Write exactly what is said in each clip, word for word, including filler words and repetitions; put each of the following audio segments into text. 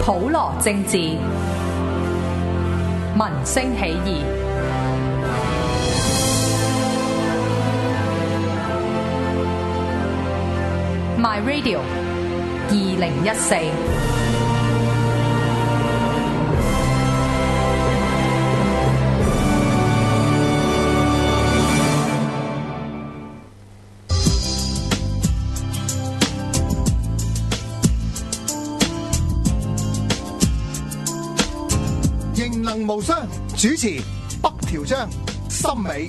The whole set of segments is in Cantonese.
普羅政治，民聲起義。My Radio 二零一四。 形能無雙，主持北條章、森美。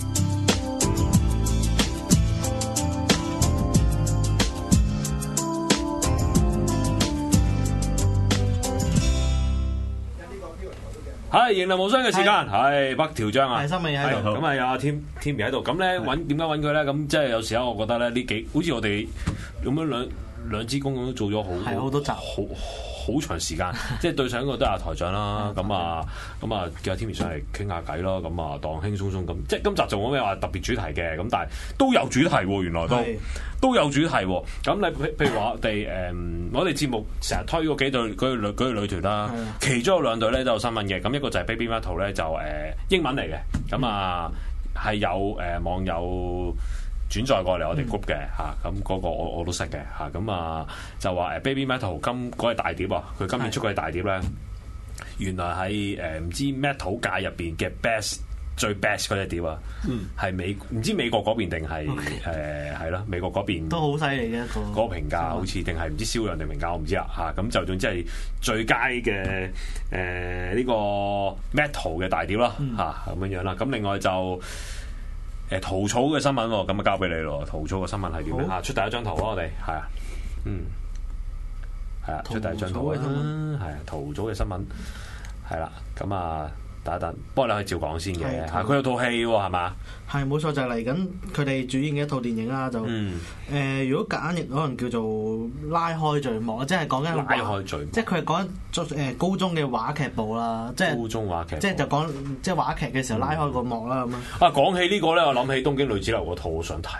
係形能無雙嘅時間，係北條章啊， 係森美喺度， 咁啊有阿 Tim Timmy 喺度，咁咧揾點解揾佢咧？咁即係有時候我覺得咧呢幾好似我哋咁樣兩兩支公咁都做咗好係好多集， 好好長時間，即係對上一個都係阿台長啦，咁啊咁啊叫阿 Timmy 上嚟傾下偈咯，咁啊當輕鬆鬆咁，即係今集就冇咩話特別主題嘅，咁但係都有主題喎，原來都都有主題喎。咁你譬譬如話我哋誒，我哋節目成日推嗰幾隊嗰隊女嗰隊女團啦，其中有兩隊咧都有新聞嘅，咁一個就係 Baby Metal 咧就誒英文嚟嘅，咁啊係有誒網友轉載過嚟我哋 group 嘅嚇，咁嗰個我我都識嘅嚇，咁啊就話誒 Baby Metal 今嗰係大碟啊，佢今年出嘅大碟咧，原來喺誒唔知 metal 界入邊嘅 best 最 best 嗰隻碟啊，係美唔知美國嗰邊定係誒係咯，美國嗰邊都好犀利嘅一個嗰個評價，好似定係唔知銷量定評價我唔知啊嚇，咁就總之係最佳嘅誒呢個 metal 嘅大碟啦嚇咁樣樣啦，咁另外就。誒稻草嘅新聞喎，咁啊交俾你咯。稻草嘅新聞係點咧？啊，出第一張圖咯，我哋係啊，嗯，係啊，出第一張圖啊，係啊，稻草嘅新聞係啦，咁啊，等一等，不過你可以照講先嘅嚇，佢有套戲喎，係嘛？ 係冇錯，就係嚟緊佢哋主演嘅一套電影啦，就誒、 嗯呃，如果簡譯可能叫做拉開序幕，即係講緊拉開序幕， 即係佢係講緊誒高中嘅話劇部啦，即係高中話劇， 即係就講即係話劇嘅時候拉開個幕啦咁樣。 啊，講起呢個咧，我諗起東京女子樓嗰套，我想睇。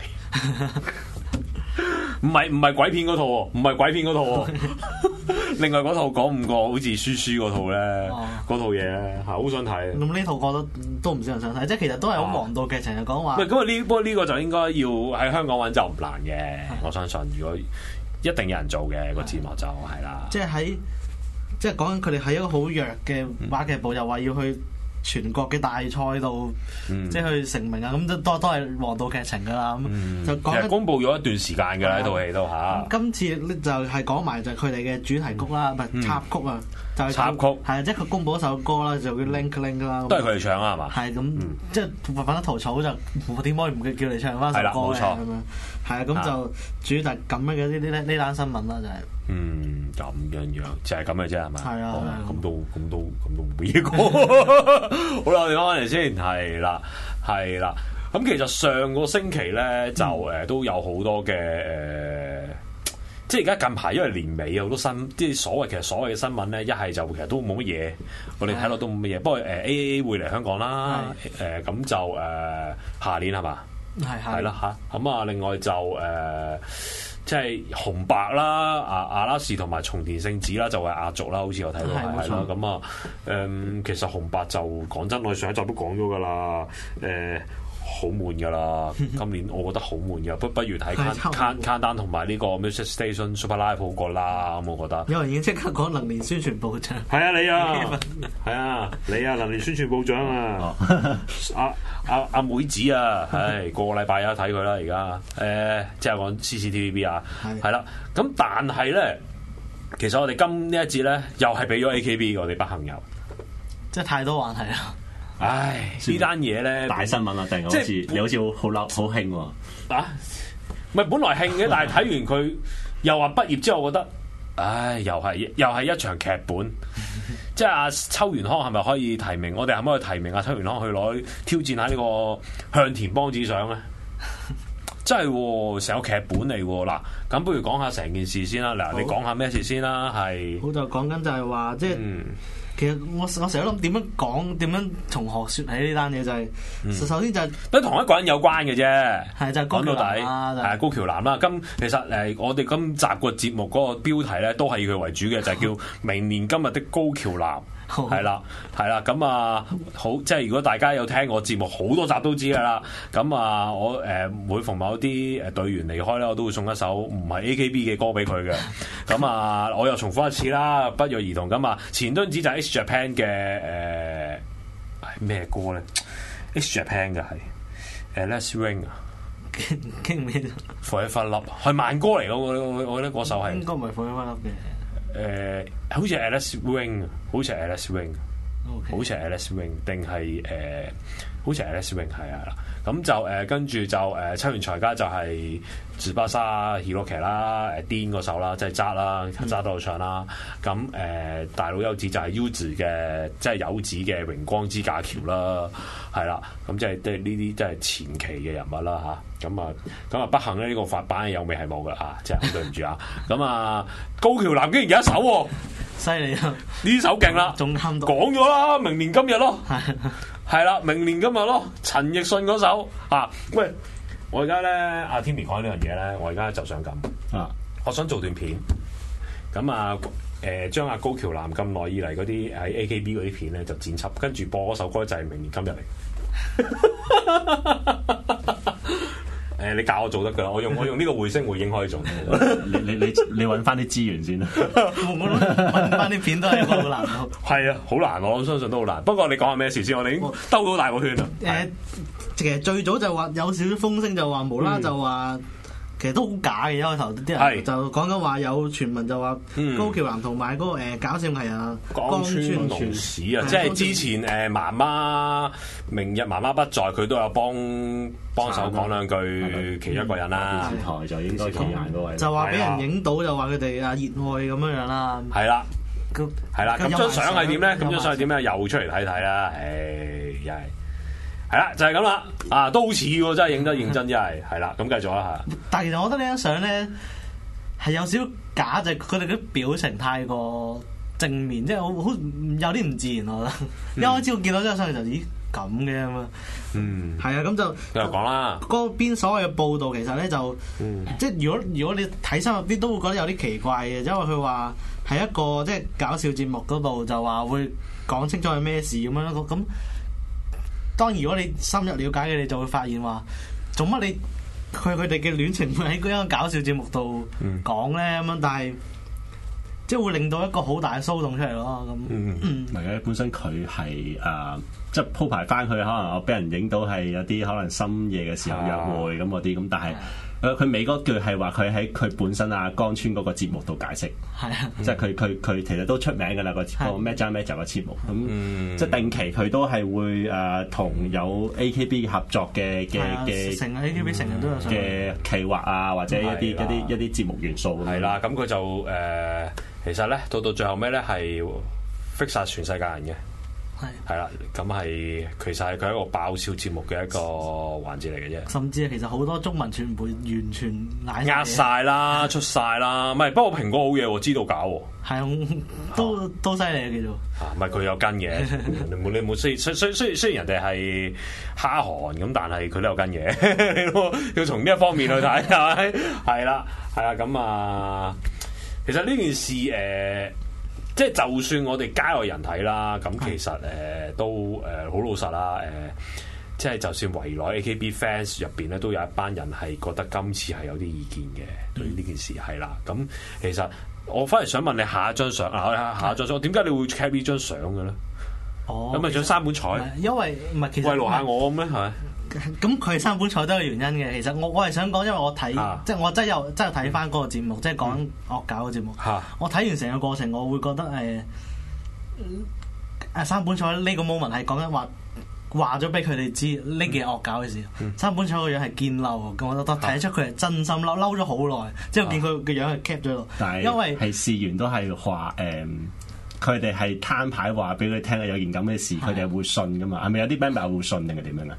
唔係唔係鬼片嗰套喎，唔係鬼片嗰套喎。另外嗰套講五個好似書書嗰套咧，嗰套嘢咧係好想睇。 咁呢套我都都唔少人想睇，即係其實都係好王道劇情，就講話。 唔係咁啊！呢不過呢個就應該要喺香港揾就唔難嘅，我相信。如果一定有人做嘅個字幕就係啦。 即係喺即係講緊佢哋喺一個好弱嘅話劇部，又話要去全國嘅大賽度， 嗯、 即係去成名啊！咁都都都係王道劇情噶啦。咁、嗯、就講緊公佈咗一段時間㗎啦，呢套戲都嚇。 今次咧就係講埋就係佢哋嘅主題曲啦，唔係、嗯、插曲啊，就係、是、 插曲。 係啊，即係佢公佈一首歌啦，就叫 Link Link 啦。 都係佢哋唱啊，係嘛？ 係咁，嗯、即係反正稻草就我點可以唔叫你唱翻首歌嘅咁樣？係啊，咁就主題咁樣嘅呢啲呢單新聞啦，就係、是。 嗯，咁樣樣就係咁嘅啫，係咪？ 係啊， 咁都咁都咁都冇嘢講。好啦，我哋講翻嚟先，係啦，係啦。咁其實上個星期咧，就誒、呃、都有好多嘅誒、呃，即係而家近排因為年尾有好多新，即係所謂其實所謂嘅新聞咧，一係就其實都冇乜嘢，我哋睇落都冇乜嘢。不過誒 A A A 會嚟香港啦，誒咁就誒下年係嘛？ 係係啦嚇。咁啊，另外就誒。呃即係紅白啦，阿阿拉士同埋松田聖子啦，就係亞族啦，好似我睇到係啦。咁啊，誒、嗯，其實紅白就講真，我上一集都講咗㗎啦，誒、呃。好悶㗎啦！今年我覺得好悶㗎，不不如睇 Countdown 同埋呢個 Music Station Super Live 好過啦，咁我覺得。 有人已經即刻講能年宣傳部長。 係啊，你啊，係啊，你啊，能年宣傳部長啊，阿阿阿妹子啊，唉，個個禮拜一睇佢啦，而家誒，即係講 C C T V B 啊，係啦。咁但係咧，其實我哋今呢一節咧，又係俾咗 A K B 我哋不幸有， 即係太多話題啦。 唉，呢單嘢咧大新聞啊，定好似你好似好好嬲好興喎啊！唔係本來興嘅，但係睇完佢又話畢業之後，我覺得唉，又係又係一場劇本。即係阿秋元康係咪可以提名？我哋係咪可以提名阿秋元康去攞挑戰下呢個向田邦子賞咧？ 真係成個劇本嚟喎。嗱，咁不如講下成件事先啦。嗱，你講下咩事先啦？係好就講緊就係話，即係、嗯、其實我我成日都諗點樣講，點樣從何説起呢單嘢就係、是嗯、首先就係、是、 都同一個人有關嘅啫。 係就係、是、講到底係、就是、高橋男啦。咁其實誒，我哋今集個節目嗰個標題咧，都係以佢為主嘅，就係、是、叫明年今日的高橋男。係啦，係啦，咁啊，好，即係如果大家有聽我節目，好多集都知噶啦。咁啊，我誒、呃、每逢某啲誒隊員離開咧，我都會送一首唔係 A K B 嘅歌俾佢嘅。咁啊，我又重複一次啦，不約而同咁啊，前端子就係 X Japan 嘅誒咩歌咧 ？X Japan 嘅係誒 Let's Ring 啊， 傾唔傾 ？Forever Love 係慢歌嚟嘅，我我我覺得嗰首係應該唔係 Forever Love 嘅。 誒、呃，好似 Alice Wing， 好似 Alice Wing， 好似 Alice Wing， 定係誒，好似 Alice Wing 係啊啦。咁就誒，跟住就誒，秋元才加就係芝巴沙 Hiroki 啦，誒癲嗰首啦，即係揸啦，揸到唱啦。咁誒、呃，大佬優子就係 U 字嘅，即係柚子嘅榮光之架橋啦，係啦。咁即係即係呢啲即係前期嘅人物啦嚇。咁啊，咁啊不幸咧，呢個發版有味係冇噶啊，即係好對唔住啊。咁啊，高橋男竟然有一首喎， 犀利啊！ 呢首勁啦， 仲喊到講咗啦，明年今日咯，係啦，明年今日咯，陳奕迅嗰首啊，喂，我而家咧阿 Timmy 講呢樣嘢咧，我而家就想咁啊，我想做段片，咁啊誒將阿高橋男咁耐以嚟嗰啲喺 A K B 嗰啲片咧就剪輯，跟住播嗰首歌就係明年今日嚟。誒，你教我做得噶啦，我用我用呢個回聲回應可以做。 你你你你揾翻啲資源先啦。 揾翻啲片都係一個好難。 係啊，好難，我相信都好難。不過你講下咩事先，我哋已經兜到大個圈啦。誒、呃， 其實最早就話有少少風聲就話無啦就話。嗯其實都好假嘅，一開頭啲人就講緊話有傳聞就話高橋男同埋嗰個誒搞笑藝人啊江川龍史啊，即係之前誒媽媽明日媽媽不在，佢都有幫幫手講兩句其中一個人啦。 電視台就應該企眼嗰位， 就話俾人影到就話佢哋啊熱愛咁樣樣啦。 係啦，係啦，咁張相係點咧？咁張相係點咧？又出嚟睇睇啦，誒又係。係啦，就係咁啦，啊，都好似喎，真係影得認真，真係，係啦，咁繼續啦嚇。 但係其實我覺得呢張相咧係有少少假，就係佢哋啲表情太過正面，即係好好有啲唔自然，我覺得。嗯、一開始我見到張相就咦咁嘅咁啊，嗯，係啊，咁就繼續講啦。 嗰邊所謂嘅報導其實咧就，嗯、即係如果如果你睇深入啲都會覺得有啲奇怪嘅，因為佢話係一個即係搞笑節目嗰度就話會講清楚係咩事咁樣咯，咁。當然，如果你深入了解嘅，你就會發現話，做乜你佢佢哋嘅戀情會喺嗰個搞笑節目度講咧咁樣，但係即係會令到一個好大嘅騷動出嚟咯。咁，唔係嘅，本身佢係誒，即係鋪排翻佢，可能我俾人影到係有啲可能深夜嘅時候約會咁嗰啲，咁但係。佢尾嗰句係話佢喺佢本身啊江川嗰個節目度解釋，係啊，即係佢佢佢其實都出名㗎啦個個 Major Major 嘅節目，咁、嗯、即係定期佢都係會誒同、呃、有 A K B 合作嘅嘅嘅成 A K B 成日都有嘅企劃啊，或者一啲一啲一啲節目元素係啦，咁佢就誒、呃、其實咧到到最後尾咧係 fix 曬全世界人嘅。係係啦，咁係其實係佢一個爆笑節目嘅一個環節嚟嘅啫。甚至係其實好多中文傳媒完全壓晒啦，出晒啦。唔係，不過蘋果好嘢喎，知道搞喎。係啊，都、啊、都犀利嘅叫做。啊，唔係佢有跟嘅，你冇你冇雖雖雖雖雖然人哋係蝦韓咁，但係佢都有跟嘅。要從呢一方面去睇，係咪？係啦，係啦，咁啊，其實呢件事誒。呃即係就算我哋街外人睇啦，咁其實誒、呃、都誒好、呃、老實啦，誒、呃、即係就算圍內 A K B fans 入邊咧，都有一班人係覺得今次係有啲意見嘅，對於呢件事係啦。咁其實我反而想問你下一張相啊，下一張相點解你會 cap 呢張相嘅咧？哦，咁咪想三本彩？因為唔係其實慰勞下我咁咩係咪？咁佢係三本彩都有原因嘅。其實我我係想講，因為我睇、啊、即係我真係有真係睇翻嗰個節目，嗯、即係講惡搞嘅節目。啊、我睇完成個過程，我會覺得誒誒、呃、三本彩呢個 moment 係講緊話話咗俾佢哋知呢件惡搞嘅事。嗯、三本彩個樣係堅嬲，咁我覺得睇得出佢係真心嬲，嬲咗好耐。之後見佢嘅樣係 cap 咗喺度，但因為係事緣都係話誒。佢哋係攤牌話俾佢聽有件咁嘅事，佢哋係會信噶嘛？係咪有啲 member 會信定係點樣啊？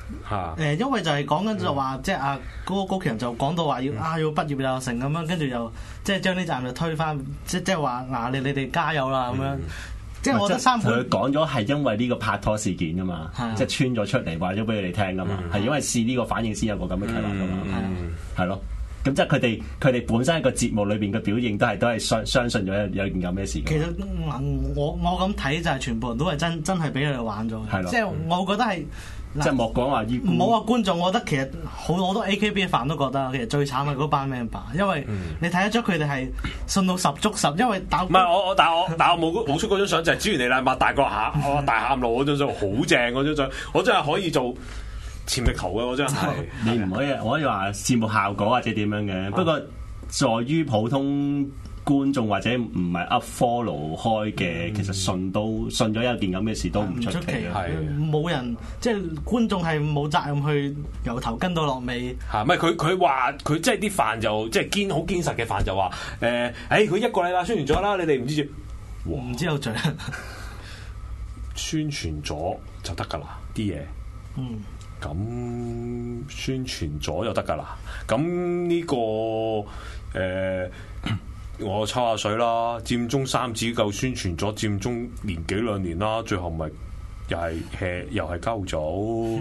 誒，因為就係講緊就話，即係阿嗰個高橋人就講到話要啊要畢業又成咁樣，跟住又即係將呢站就推翻，即即係話嗱你你哋加油啦咁樣。即係我覺得三本佢講咗係因為呢個拍拖事件噶嘛，即係穿咗出嚟話咗俾佢哋聽噶嘛，係因為試呢個反應先有個咁嘅計劃噶嘛，係咯。咁即係佢哋佢哋本身喺個節目裏邊嘅表現都係都係相相信咗有有件咁嘅事。其實我我咁睇就係全部人都係真真係俾佢哋玩咗。 係咯， 即係我覺得係。 即係莫講話依， 唔好話觀眾，我覺得其實好好多 A K B 嘅飯都覺得，其實最慘係嗰班 member，因為你睇得出佢哋係信到十足十，因為打唔係我我但係我但係我冇冇出嗰張相，就係朱元利啦，擘大個下，我大喊路嗰張相好正嗰張相，我真係可以做潛力圖嘅嗰張係。 你唔可以我可以話節目效果或者點樣嘅，不過在於普通觀眾或者唔係 up follow 開嘅，其實信都信咗有件咁嘅事都唔出奇， 係冇人即係觀眾係冇責任去由頭跟到落尾。 嚇，唔係佢佢話佢即係啲飯就即係堅好堅實嘅飯就話誒，誒佢一個禮拜宣傳咗啦，你哋唔知住， 唔知有罪， 宣傳咗就得㗎啦啲嘢，嗯，咁宣傳咗就得㗎啦，咁呢個誒。我抽下水啦，佔中三子夠宣傳咗，佔中年幾兩年啦，最後咪又係 hea 又係交組。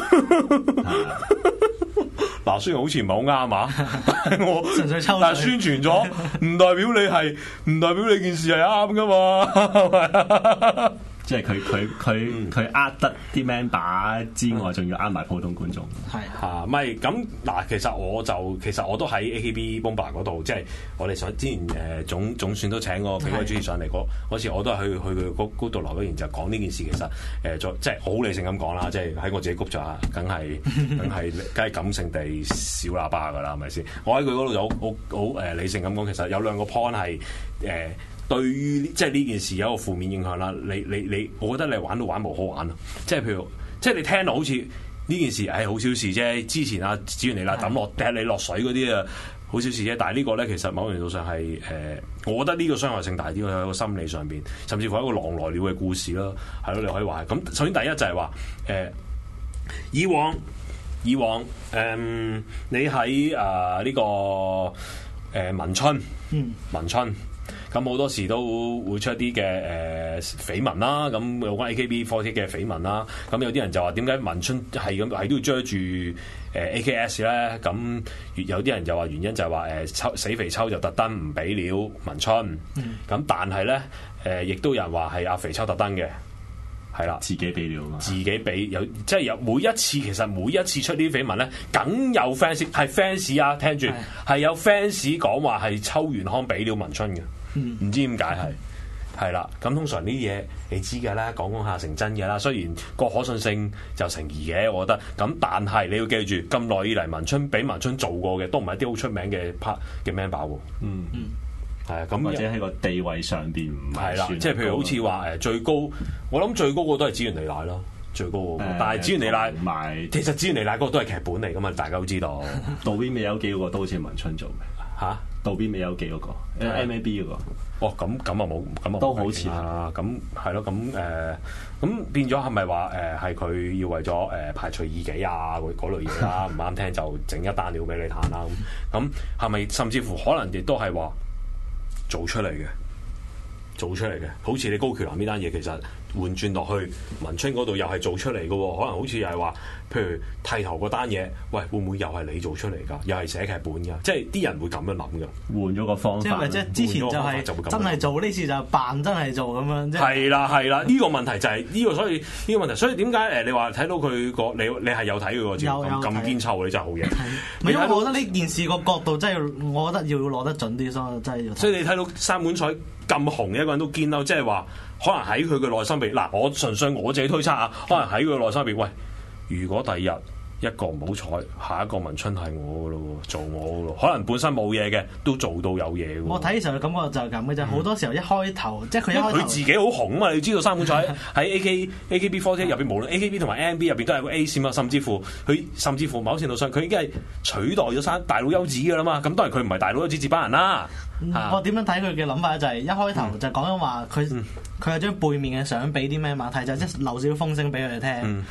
嗱，雖然好似唔係好啱啊，但係我純粹抽水， 但係宣傳咗，唔代表你係，唔代表你件事係啱噶嘛。 即係佢佢佢佢呃得啲 member 之外，仲要呃埋普通觀眾。 係嚇，唔係咁嗱。其實我就其實我都喺 A K B Bomba 嗰度，即係我哋上之前誒、呃、總總選都請過幾位主持上嚟嗰嗰次，我都係去去佢嗰嗰度留咗言，就講呢件事。其實誒、呃，即係好理性咁講啦，即係喺我自己谷咗，梗係梗係梗係感性地小喇叭㗎啦，係咪先？我喺佢嗰度就好好好誒理性咁講，其實有兩個 point 係誒。呃對於即係呢件事有一個負面影響啦，你你你，我覺得你玩到玩冇好玩咯，即係譬如，即係你聽到好似呢件事，唉、哎，好小事啫。之前啊，子元嚟啦，抌落踢你落水嗰啲啊，好小事啫。但係呢個咧，其實某程度上係誒、呃，我覺得呢個傷害性大啲，喺個心理上邊，甚至乎係一個狼來了嘅故事啦，係咯，你可以話係。咁首先第一就係話誒，以往以往誒、呃，你喺誒呢個誒、呃、文春，嗯，文春。咁好多時都會出一啲嘅誒緋聞啦，咁有關 A K B 四十八嘅緋聞啦，咁有啲人就話點解文春係咁係都要追住誒 A K S 咧？咁有啲人就話原因就係話誒抽死肥抽就特登唔俾料文春，咁、嗯、但係咧誒亦都有人話係阿肥抽特登嘅，係啦， 自己俾料嘛， 自己俾有即係有每一次其實每一次出呢啲緋聞咧，梗有 fans 係 fans 啊，聽住係有 fans 講話係秋元康俾料文春嘅。唔、嗯、知點解係係啦，咁通常呢啲嘢你知㗎啦，講講下成真嘅啦。雖然個可信性就成疑嘅，我覺得咁，但係你要記住，咁耐以嚟文春俾文春做過嘅，都唔係啲好出名嘅 part 嘅 member 喎。嗯嗯，係啊，咁或者喺個地位上邊唔係啦， 即係譬如好似話誒最高，我諗最高個都係紫原莉乃咯，最高嗰個。嗯、但係紫原莉乃唔係，其實紫原莉乃嗰個都係劇本嚟㗎嘛，大家都知道。 渡邊美優紀嗰個都好似文春做嘅嚇。渡邊美優紀嗰個 M A B 嗰個， 哦咁咁啊冇咁啊都好似啊，咁係咯，咁誒咁變咗係咪話誒係佢要為咗誒、呃、排除異己啊嗰類嘢啦，唔啱聽就整一單料俾你彈啦，咁咁係咪甚至乎可能亦都係話做出嚟嘅，做出嚟嘅，好似你高橋藍呢單嘢其實換轉落去文春嗰度又係做出嚟嘅喎，可能好似又係話。譬如剃頭嗰單嘢，喂，會唔會又係你做出嚟㗎？又係寫劇本㗎？即係啲人會咁樣諗㗎。 換咗個方法， 即係咪即係之前就係真係做，呢次就扮真係做咁樣。 係啦係啦，呢、呢個問題就係、係、呢、呢個，所以呢、呢個問題，所以點解誒？你話睇到佢個你你係有睇佢個節目咁咁堅臭，你真係好嘢。 唔係因為我覺得呢件事個角度真係，我覺得要攞得準啲，所以真係要。 所以你睇到三本彩咁紅嘅一個人都堅嬲，即係話可能喺佢嘅內心邊嗱，我純粹我自己推測啊，可能喺佢嘅內心邊，喂，如果第二日。一個唔好彩，下一個文春係我噶咯，做我噶咯，可能本身冇嘢嘅，都做到有嘢。 我睇嘅時候嘅感覺就係咁嘅，就好、是、多時候一開頭，嗯、即係佢一開頭， 佢自己好紅啊嘛！你知道三本彩喺 A K A K B 四十八入邊，無論 A K B 同埋 M B 入邊都係個 A 線啊，甚至乎佢甚至乎某程度上，佢已經係取代咗山大佬優子噶啦嘛。咁當然佢唔係大佬優子接班人啦。 嗯啊、我點樣睇佢嘅諗法就係、是、一開頭就講緊話佢佢係將背面嘅相俾啲咩馬睇，就即、是、係留少少風聲俾佢哋聽。嗯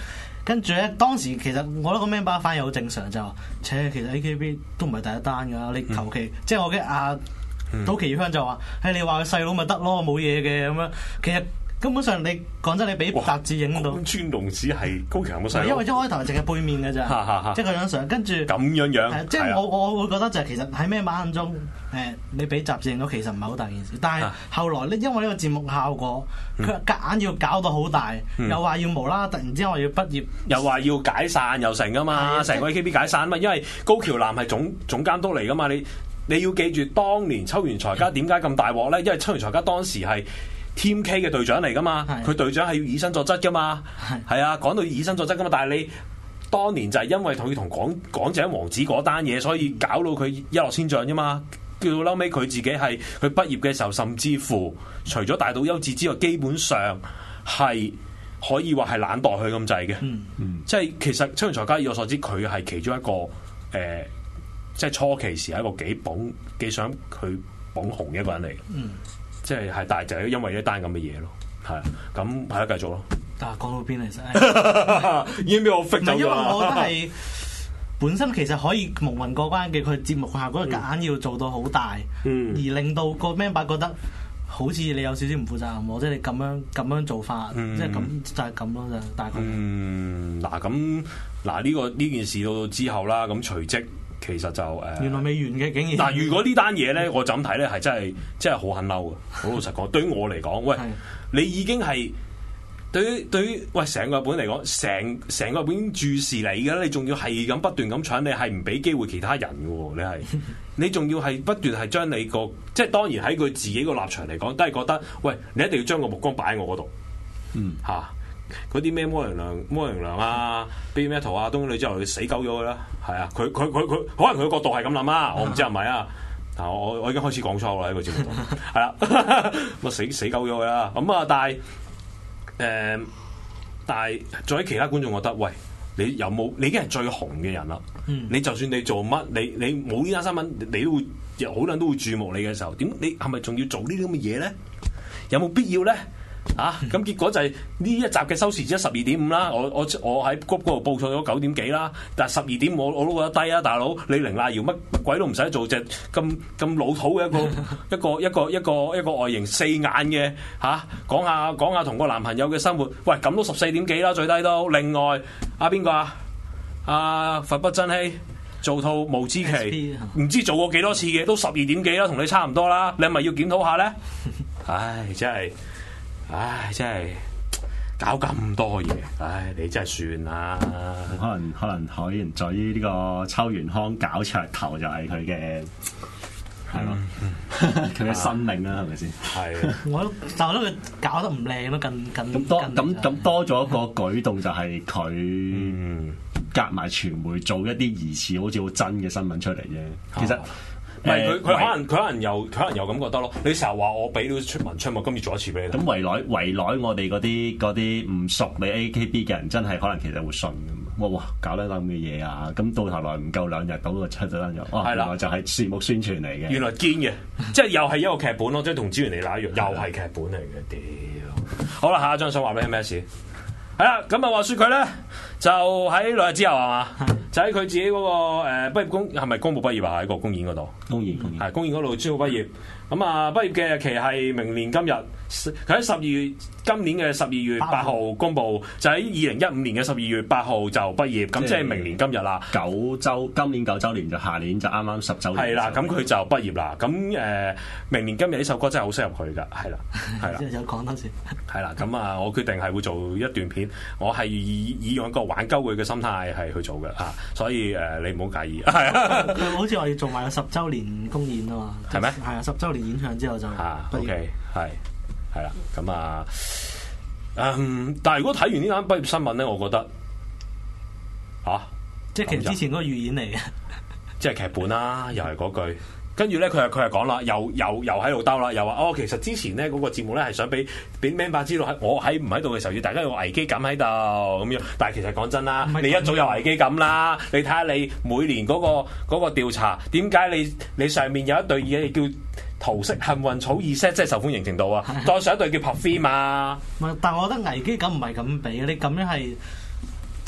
跟住咧當時其實我覺得個 member 反應好正常，就話，切其實 A K B 都唔係第一單㗎，你求其、嗯、即係我嘅阿島崎香就話，誒你話佢細佬咪得咯，冇嘢嘅咁樣，其實。根本上你講真，你俾雜誌影到， 川龍子係高橋有冇細佬？ 因為一開頭淨係背面嘅咋，即係佢張相，跟住咁樣樣。 即係我我會覺得就係其實喺咩馬眼中，誒你俾雜誌影到其實唔係好大件事，但係後來咧因為呢個節目效果，佢夾硬要搞到好大，又話要無啦啦突然之間話要畢業， 又話要解散又成噶嘛，成個 A K B 解散啊嘛，因為高橋男係總總監督嚟噶嘛，你你要記住當年秋元才加點解咁大鑊咧？因為秋元才加當時係Team K 嘅隊長嚟噶嘛，佢隊長係要以身作則噶嘛，係啊，講到以身作則噶嘛，但係你當年就係因為佢同港港井王子嗰單嘢，所以搞到佢一落千丈啫嘛。叫到後尾佢自己係佢畢業嘅時候，甚至乎除咗大島優子之外，基本上係可以話係懶惰佢咁滯嘅。嗯嗯，即係其實秋元才加以我所知，佢係其中一個誒、呃，即係初期時係一個幾捧幾想佢捧紅嘅一個人嚟。嗯。即係係，但係就係因為一單咁嘅嘢咯，係咁係啦，繼續咯。 但係講到邊嚟先？ 已經俾我 fit 走咗。 因為我覺得係本身其實可以蒙混過關嘅，佢節目效果夾硬要做到好大，嗯、而令到個 member 覺得好似你有少少唔負責任，或者你咁樣咁樣做法，嗯、即係咁就係咁咯，就大概。嗯， 嗱咁嗱呢個呢件事到之後啦，咁隨即。其實就誒， 呃、原來未完嘅，竟然嗱，如果呢單嘢咧，我就咁睇咧，係真係真係好狠嬲嘅。好老實講，對於我嚟講，喂，是你已經係對於對於喂成個日本嚟講，成成個日本已經注視你嘅啦，你仲要係咁不斷咁搶，你係唔俾機會其他人嘅喎，你係你仲要係不斷係將你個即係當然喺佢自己個立場嚟講，都係覺得喂，你一定要將個目光擺喺我嗰度，嗯嚇。啊嗰啲咩摩人良、摩人良啊、Baby Metal 啊，東京女之後佢死狗咗佢啦，係啊，佢佢佢佢可能佢角度係咁諗啊，我唔知係咪啊，但係我我已經開始講錯啦喺個節目度，係啦，咁死死狗咗佢啦，咁啊，但係誒、呃，但係作為其他觀眾覺得，喂，你有冇？你已經係最紅嘅人啦，嗯、你就算你做乜，你你冇呢單新聞，你都會有好多人都會注目你嘅時候，點你係咪仲要做呢啲咁嘅嘢咧？有冇必要咧？啊！咁結果就係呢一集嘅收視只係十二點五啦，我我我喺 group 嗰度報錯咗九點幾啦，但係十二點我我都覺得低啊，大佬你凌娜瑤乜乜鬼都唔使做隻咁咁老土嘅一個一個一個一個一個外形四眼嘅嚇，講下講下同個男朋友嘅生活，喂咁都十四點幾啦最低都。另外阿邊個啊？阿佛不真希做套無知期，唔知做過幾多次嘅，都十二點幾啦，同你差唔多啦，你係咪要檢討下咧？唉，真係〜唉，真係搞咁多嘢，唉，你真係算啦。 可能可能可能在於呢個秋元康搞噱頭就係佢嘅係咯，佢嘅生命啦，係咪先？係。我都但係覺得佢搞得唔靚咯，近近咁多咁咁多咗一個舉動就係佢夾埋傳媒做一啲疑似好似好真嘅新聞出嚟啫，其實。 唔係佢佢可能佢可能又佢可能又咁覺得咯。你成日話我俾到出文出，我今次做一次俾你。 咁圍內圍內我哋嗰啲嗰啲唔熟你 A K B 嘅人，真係可能其實會信㗎。哇哇，搞得咁嘅嘢啊！咁到頭來唔夠兩日到就出咗單咗。哦，原來就係節目宣傳嚟嘅。 原來堅嘅，即係又係一個劇本咯，即係同資源嚟那一樣，又係劇本嚟嘅。屌，好啦，下一張相話俾你咩事？係啦，咁啊話説佢咧，就喺兩日之後係嘛，就喺佢自己嗰、那個誒、呃、畢業公係咪公佈畢業啊？喺個公演嗰度， 公演公演係公演嗰度宣佈畢業。咁啊，畢業嘅日期係明年今日，佢喺十二月今年嘅十二月八號公佈，就喺二零一五年嘅十二月八號就畢業，咁即係明年今日啦。 九週今年九週年就下年就啱啱十週年。 係啦，咁佢就畢業啦。咁誒、呃，明年今日呢首歌真係好適合佢㗎，係啦，係啦。 有講多次。係啦，咁啊，我決定係會做一段片，我係以以用一個玩鳩佢嘅心態係去做嘅啊，所以誒、呃，你唔好介意。係啊， 佢好似話要做埋個十週年公演啊嘛。 係咩？ 係啊，十週年演唱之後就啊 OK 係係啦，咁啊，嗯，但係如果睇完呢單畢業新聞咧，我覺得吓，啊、 即係其實之前嗰個預演嚟嘅， 即係劇本啦，又係嗰句，跟住咧佢係佢係講啦，又又又喺度兜啦，又話哦，其實之前咧嗰、那個節目咧係想俾俾 member 知道喺我喺唔喺度嘅時候，要大家有危機感喺度咁樣，但係其實講真啦，你一早有危機感啦，你睇下你每年嗰、那個嗰、那個調查，點解你你上面有一對嘢叫桃色幸運草二 set， 即係受歡迎程度啊！再上一對叫 Perfume 嘛。 唔係，但係我覺得危機感唔係咁俾嘅，你咁樣係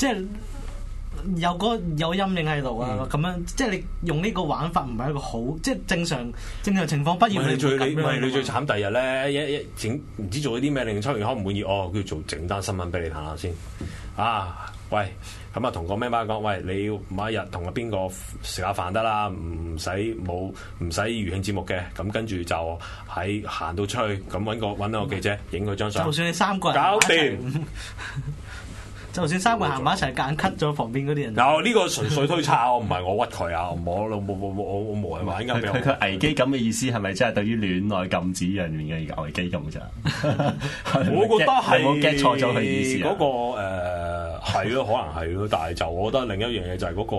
即係有嗰有陰影喺度啊，咁、嗯、樣即係你用呢個玩法唔係一個好，即係正常正常情況不要你最咁樣。 你最慘第日咧一一整唔知做咗啲咩令秋元康唔滿意，哦，叫做整單新聞俾你睇下先啊！喂，咁啊同個 member 講，喂，你要某一日同阿邊個食下飯得啦，唔使冇唔使娛慶節目嘅，咁跟住就喺行到出去，咁揾個揾到個記者影佢張相。 就算你三個人搞掂。 就算三個行埋一齊，硬 cut 咗旁邊嗰啲人。 有呢個純粹推測，我唔係我屈佢啊！我冇冇冇冇我我冇係話應該俾我。 佢佢危機感嘅意思係咪真係對於戀愛禁止人員嘅危機感咋？ 我覺得係冇 get 錯咗佢意思嗰個誒係咯，可能係咯，但係就我覺得另一樣嘢就係嗰個誒，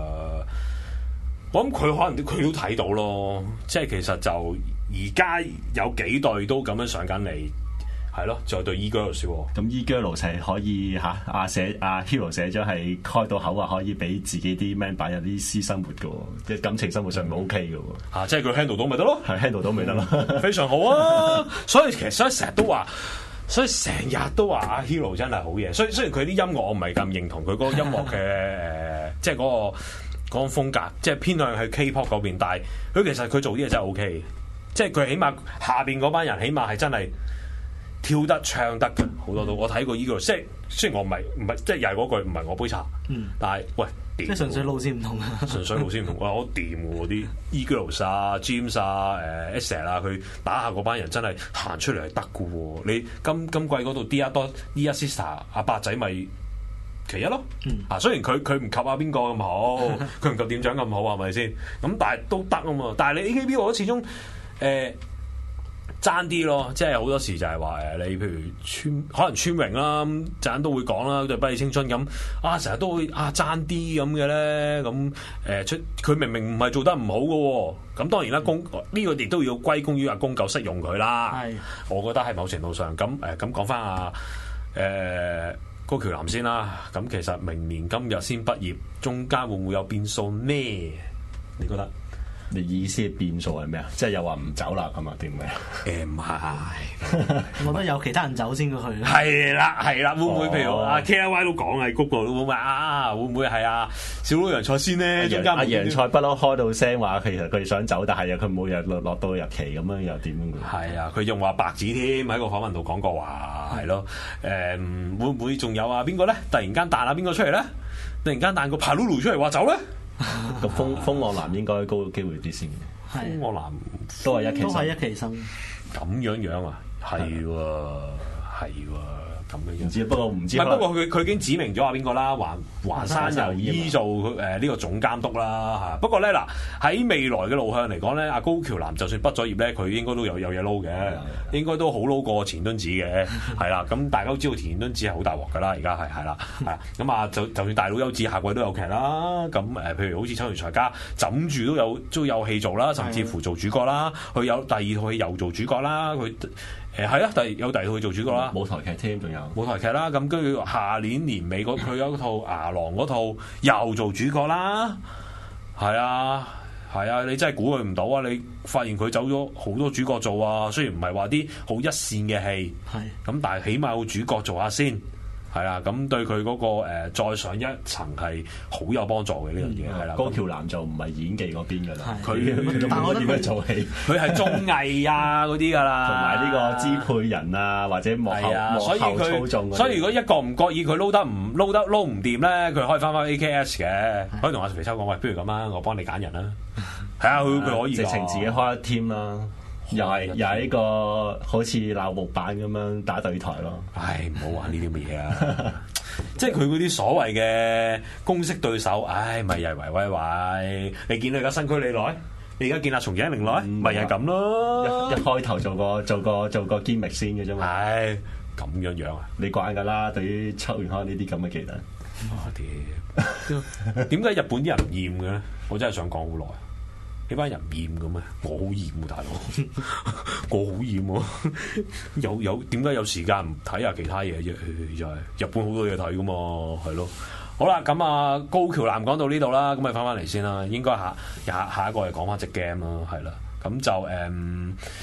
我諗佢可能佢都睇到咯，即係其實就而家有幾隊都咁樣上緊嚟。係咯，就對 E-Girls 喎。 咁 E-Girls 係可以嚇，阿寫阿 Hero 寫咗係開到口話可以俾自己啲 member 有啲私生活嘅喎，即係感情生活上唔 OK 嘅喎。 啊，即係佢 handle 到咪得咯？ 係 handle 到咪得咯？ 非常好啊！所以其實所以成日都話，所以成日都話阿 Hero 真係好嘢。雖雖然佢啲音樂我唔係咁認同佢嗰個音樂嘅誒，即係嗰個嗰種風格，即係偏向去 K-pop 嗰邊，但係佢其實佢做啲嘢真係 OK，即係佢起碼下邊嗰班人起碼係真係。跳得唱得嘅好多都，我睇過依個，即係雖然我唔係唔係，即係又係嗰句唔係我杯茶，嗯、但係喂， 即係純粹路線唔同啊， 純粹路線唔同，哇，好掂喎啲 E-Girls 啊、James 啊、誒 Estelle 啊，佢打下嗰班人真係行出嚟係得嘅喎，你今今季嗰度 Dear Do Dear Sister 阿八仔咪其一咯，嗯、啊雖然佢佢唔及阿邊個咁好，佢唔及店長咁好係咪先？咁但係都得啊嘛，但係你 A K B 我覺得始終誒。呃爭啲咯，即係好多時就係話誒，你譬如村可能村榮啦，陣都會講啦，對不離青春咁啊，成日都會啊爭啲咁嘅咧，咁誒出佢明明唔係做得唔好嘅，咁當然啦，公呢個亦都要歸功於阿公夠識用佢啦。係，我覺得喺某程度上咁誒，咁講翻阿誒高橋藍先啦，咁其實明年今日先畢業，中間會唔會有變數呢？你覺得？ 你意思係變數係咩啊？即係又話唔走啦咁啊？定咩？ 誒唔係， 我覺得有其他人走先過去。 係啦係啦，會唔會譬如阿 K I Y 都講係谷個會唔會啊？會唔會係啊？小老洋菜先咧？中間阿洋菜不嬲開到聲話，其實佢想走，但係又佢每日落落到日期咁樣又點嘅？ 係啊，佢仲話白紙添喺個訪問度講過話係咯。誒會唔會仲有啊？邊個咧？突然間彈下邊個出嚟咧？突然間彈個 Palulu 出嚟話走咧？ 個風風浪男應該高機會啲先， 風浪男都係一期生， 都係一期生。 咁樣樣啊，係喎，係喎。咁嘅樣， 唔知不過唔知。 唔係不過佢佢已經指明咗話邊個啦，環環山由依做誒呢個總監督啦嚇。不過咧嗱喺未來嘅路向嚟講咧，阿高橋藍就算畢咗業咧，佢應該都有有嘢撈嘅，應該都好撈過田敦子嘅，係啦。咁大家都知道田敦子係好大鑊噶啦，而家係係啦，係啦。咁啊就就算大佬優子下季都有劇啦。咁誒譬如好似秋元才加枕住都有都有戲做啦，甚至乎做主角啦。佢有第二套戲又做主角啦，佢。誒係啊，第有第二套去做主角啦， 舞台劇添，仲有舞台劇啦。咁跟住下年年尾佢有套牙狼嗰套又做主角啦。係啊，係啊，你真係估佢唔到啊！你發現佢走咗好多主角做啊，雖然唔係話啲好一線嘅戲，係咁是，但係起碼有主角做下先。係啦，咁對佢嗰、那個、呃、再上一層係好有幫助嘅呢樣嘢，係啦。 高橋藍就唔係演技嗰邊㗎啦，佢佢但我覺得佢做戲， 佢係綜藝啊嗰啲㗎啦， 同埋呢個支配人啊或者幕後、啊、幕後操縱。 所以如果一個唔覺意佢撈得唔撈得撈唔掂咧，佢可以翻返 A K S 嘅，可以同阿肥秋講喂，不如咁啊，我幫你揀人啦。係啊，佢佢可以直情自己開一 team 啦。又係又係呢個好似鬧木板咁樣打對台咯。 唉，唔好玩呢啲咁嘅嘢啊！即係佢嗰啲所謂嘅公式對手，唉，咪又係維威維。你見到而家新區你來，你而家見阿松井玲來，咪又係咁咯。 一一開頭做個做個做個堅力先嘅啫嘛。 唉，咁樣樣啊！ 你慣㗎啦，對於秋元康呢啲咁嘅技能。 我屌，點解日本啲人唔厭嘅咧？我真係想講好耐。呢班人唔厭嘅咩？我好厭喎，大佬，我好厭喎。有有點解有時間唔睇下其他嘢啫？又係日本好多嘢睇噶嘛，係咯。好啦，咁啊高橋藍講到呢度啦，咁咪翻翻嚟先啦。應該下下下一個係講翻隻 game 啦，係啦。咁就誒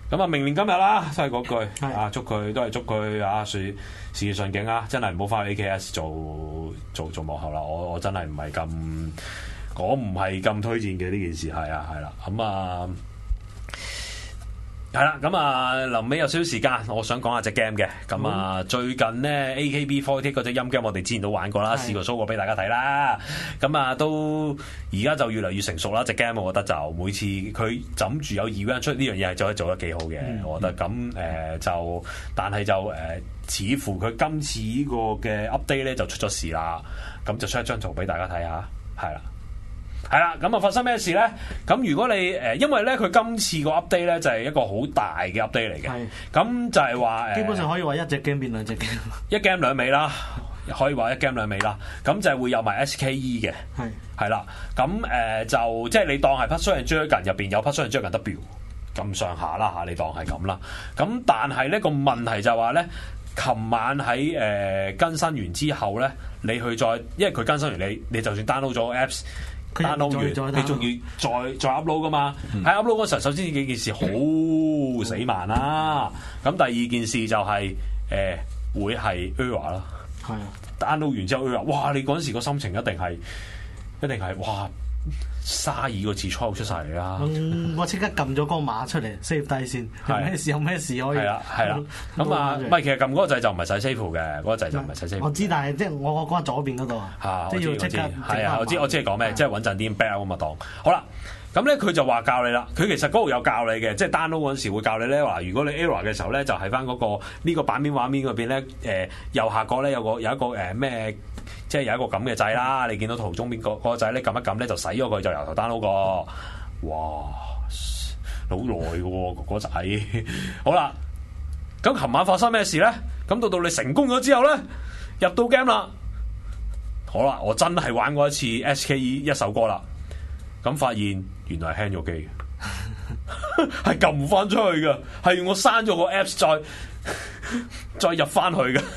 咁啊，明年今日啦，都係嗰句啊，祝佢都係祝佢啊，事事業順境啊！真係唔好翻去 A K S 做做做幕後啦，我我真係唔係咁，我唔係咁推薦嘅呢件事，係啊係啦，咁啊。係啦，咁啊，臨尾有少少時間，我想講下隻 game 嘅。咁啊，最近咧 A K B 四十八嗰隻音 game 我哋之前都玩過啦，試過 show 過俾大家睇啦。咁啊，都而家就越嚟越成熟啦。隻 game 我覺得就每次佢枕住有 event 出呢樣嘢係做得做得幾好嘅，嗯、我覺得。咁誒、呃、就，但係就誒、呃，似乎佢今次呢個嘅 update 咧就出咗事啦。咁就出一張圖俾大家睇下，係啦。係啦，咁啊發生咩事咧？咁如果你誒，因為咧佢今次個 update 咧就係一個好大嘅 update 嚟嘅，咁是就係話誒， 基本上可以話一隻 game 變兩隻 game， 一 game 兩尾啦，可以話一 game 兩尾啦。咁就係會有埋 S K E 嘅，係係啦。咁誒、呃、就即係你當係 Puzzle and Dragon 入邊有 Puzzle and Dragon W 咁上下啦嚇，你當係咁啦。咁但係呢個問題就係話咧，琴晚喺誒、呃、更新完之後咧，你去再，因為佢更新完你，你就算 download 咗 apps。download 完，你仲要再再 upload 噶嘛？喺、嗯、upload 嗰時候，首先幾件事好死慢啦。咁、嗯、第二件事就係、是、誒、呃、會係 error 啦。係啊，download 完之後 error，哇！你嗰陣時個心情一定係一定係哇！卅二個字粗出晒嚟啦！ 嗯、我即刻撳咗嗰個碼出嚟 save 低先。有咩事？有咩事可以？係啦，係啦。咁啊，唔係其實撳嗰個掣就唔係使 save 嘅，嗰、嗰個掣就唔係使 save。 我知，但係即係我我講左邊嗰度啊，即係要即刻。係啊，我知我知你講咩，即係穩陣啲 back 咁啊當。好啦，咁咧佢就話教你啦。佢其實嗰度有教你嘅，即係 download 嗰陣時會教你咧話，如果你 error 嘅時候咧，就係翻嗰個呢、呢個版面畫面嗰邊咧，誒、呃、右下角咧有個有一個誒咩？呃即係有一個咁嘅掣啦，你見到圖中邊個嗰個掣咧，撳一撳咧就洗咗佢，就由頭 download 個，哇，好耐嘅喎嗰個掣。好啦，咁琴晚發生咩事咧？咁到到你成功咗之後咧，入到 game 啦，好啦，我真係玩過一次 S K E 一首歌啦，咁發現原來係 hang 咗機，係撳唔翻出去嘅，係我刪咗個 apps 再再入翻去嘅。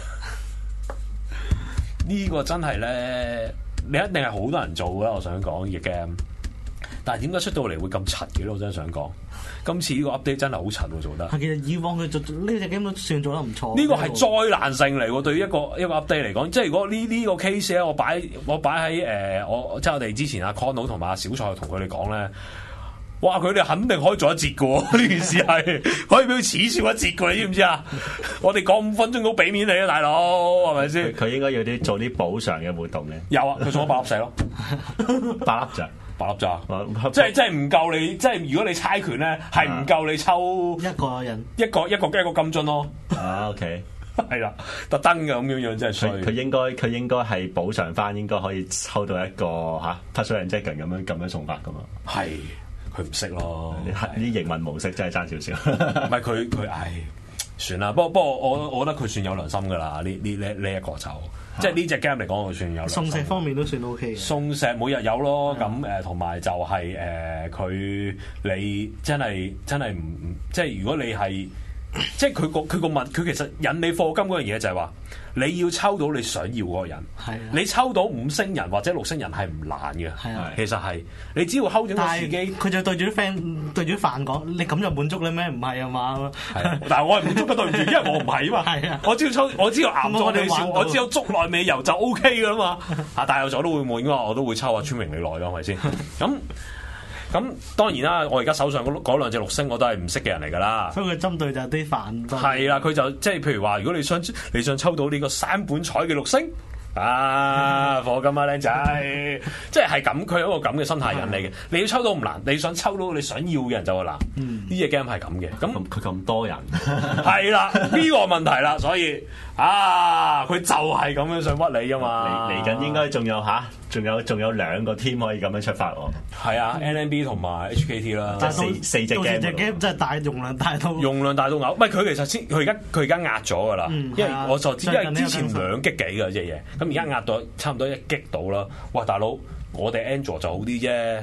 呢個真係咧，你一定係好多人做嘅。我想講呢隻 game，但係點解出到嚟會咁柒嘅咧？我真係想講，今次呢個 update 真係好柒喎，做得。其實以往佢做呢隻 game 都算做得唔錯。 呢個係災難性嚟喎，對於一個一個 update 嚟講，即係如果呢呢個 case 咧，我擺我擺喺誒我即係我哋之前阿 Conno 同埋阿小蔡同佢哋講咧。哇！佢哋肯定可以做一節嘅，呢件事係可以俾佢恥笑一節嘅，你知唔知啊？我哋講五分鐘都俾面你啊，大佬，係咪先？ 佢應該有啲做啲補償嘅活動嘅。 有啊，佢送咗八粒石咯， 八粒咋？ 八粒咋？即係即係唔夠你，即係如果你猜拳咧，係唔夠你抽一個人一個一個一個金樽咯。 啊 ，OK，係啦，特登嘅咁樣樣，真係衰。 佢應該佢應該係補償翻，應該可以抽到一個嚇 Puzzle and Dragon 咁樣咁樣送法噶嘛。係。佢唔識咯，啲營運模式真係爭少少。 唔係佢佢，唉，算啦。不過不過，我我覺得佢算有良心噶啦。呢呢呢呢一個就，即係呢隻 game 嚟講，佢算有良心。 送石方面都算 OK 嘅。 送石每日有咯，咁誒同埋就係誒佢你真係真係唔即係如果你係即係佢個佢個問佢其實引你課金嗰樣嘢就係話。你要抽到你想要嗰個人，係啊、你抽到五星人或者六星人係唔難嘅，係啊、其實係你只要睺準個時機， 佢就對住啲 friend 對住啲飯講，你咁就滿足你咩？唔係啊嘛， 但係我係滿足嘅對唔住，因為我唔係啊嘛，係啊，我只要抽，我只要岩咗你少，我只有竹內美油就 O K 噶啦嘛，啊大有咗都會滿噶嘛，我都會抽下村明你來噶係咪先？咁。咁當然啦，我而家手上嗰嗰兩隻六星我都係唔識嘅人嚟㗎啦。 所以佢針對就係啲飯。 係啦，佢就即係譬如話，如果你想你想抽到呢個三本彩嘅六星啊，課金啊，靚仔，即係係咁，佢有一個咁嘅心態引你嘅。你要抽到唔難，你想抽到你想要嘅人就話難。呢隻 game 係咁嘅。咁佢咁多人， 係啦，呢個問題啦，所以啊，佢就係咁樣想屈你㗎嘛。 嚟緊應該仲有嚇。仲有仲有兩個 team 可以咁樣出發喎， 係啊 ，N M B 同埋 H K T 啦， 即係四四隻 game， 隻 game 真係大容量大到， 容量大到嘔。唔係佢其實先，佢而家佢而家壓咗㗎啦，嗯、因為我就知，因為之前兩 G 幾㗎隻嘢，咁而家壓到差唔多一 G 到啦。哇，大佬，我哋 Android 就好啲啫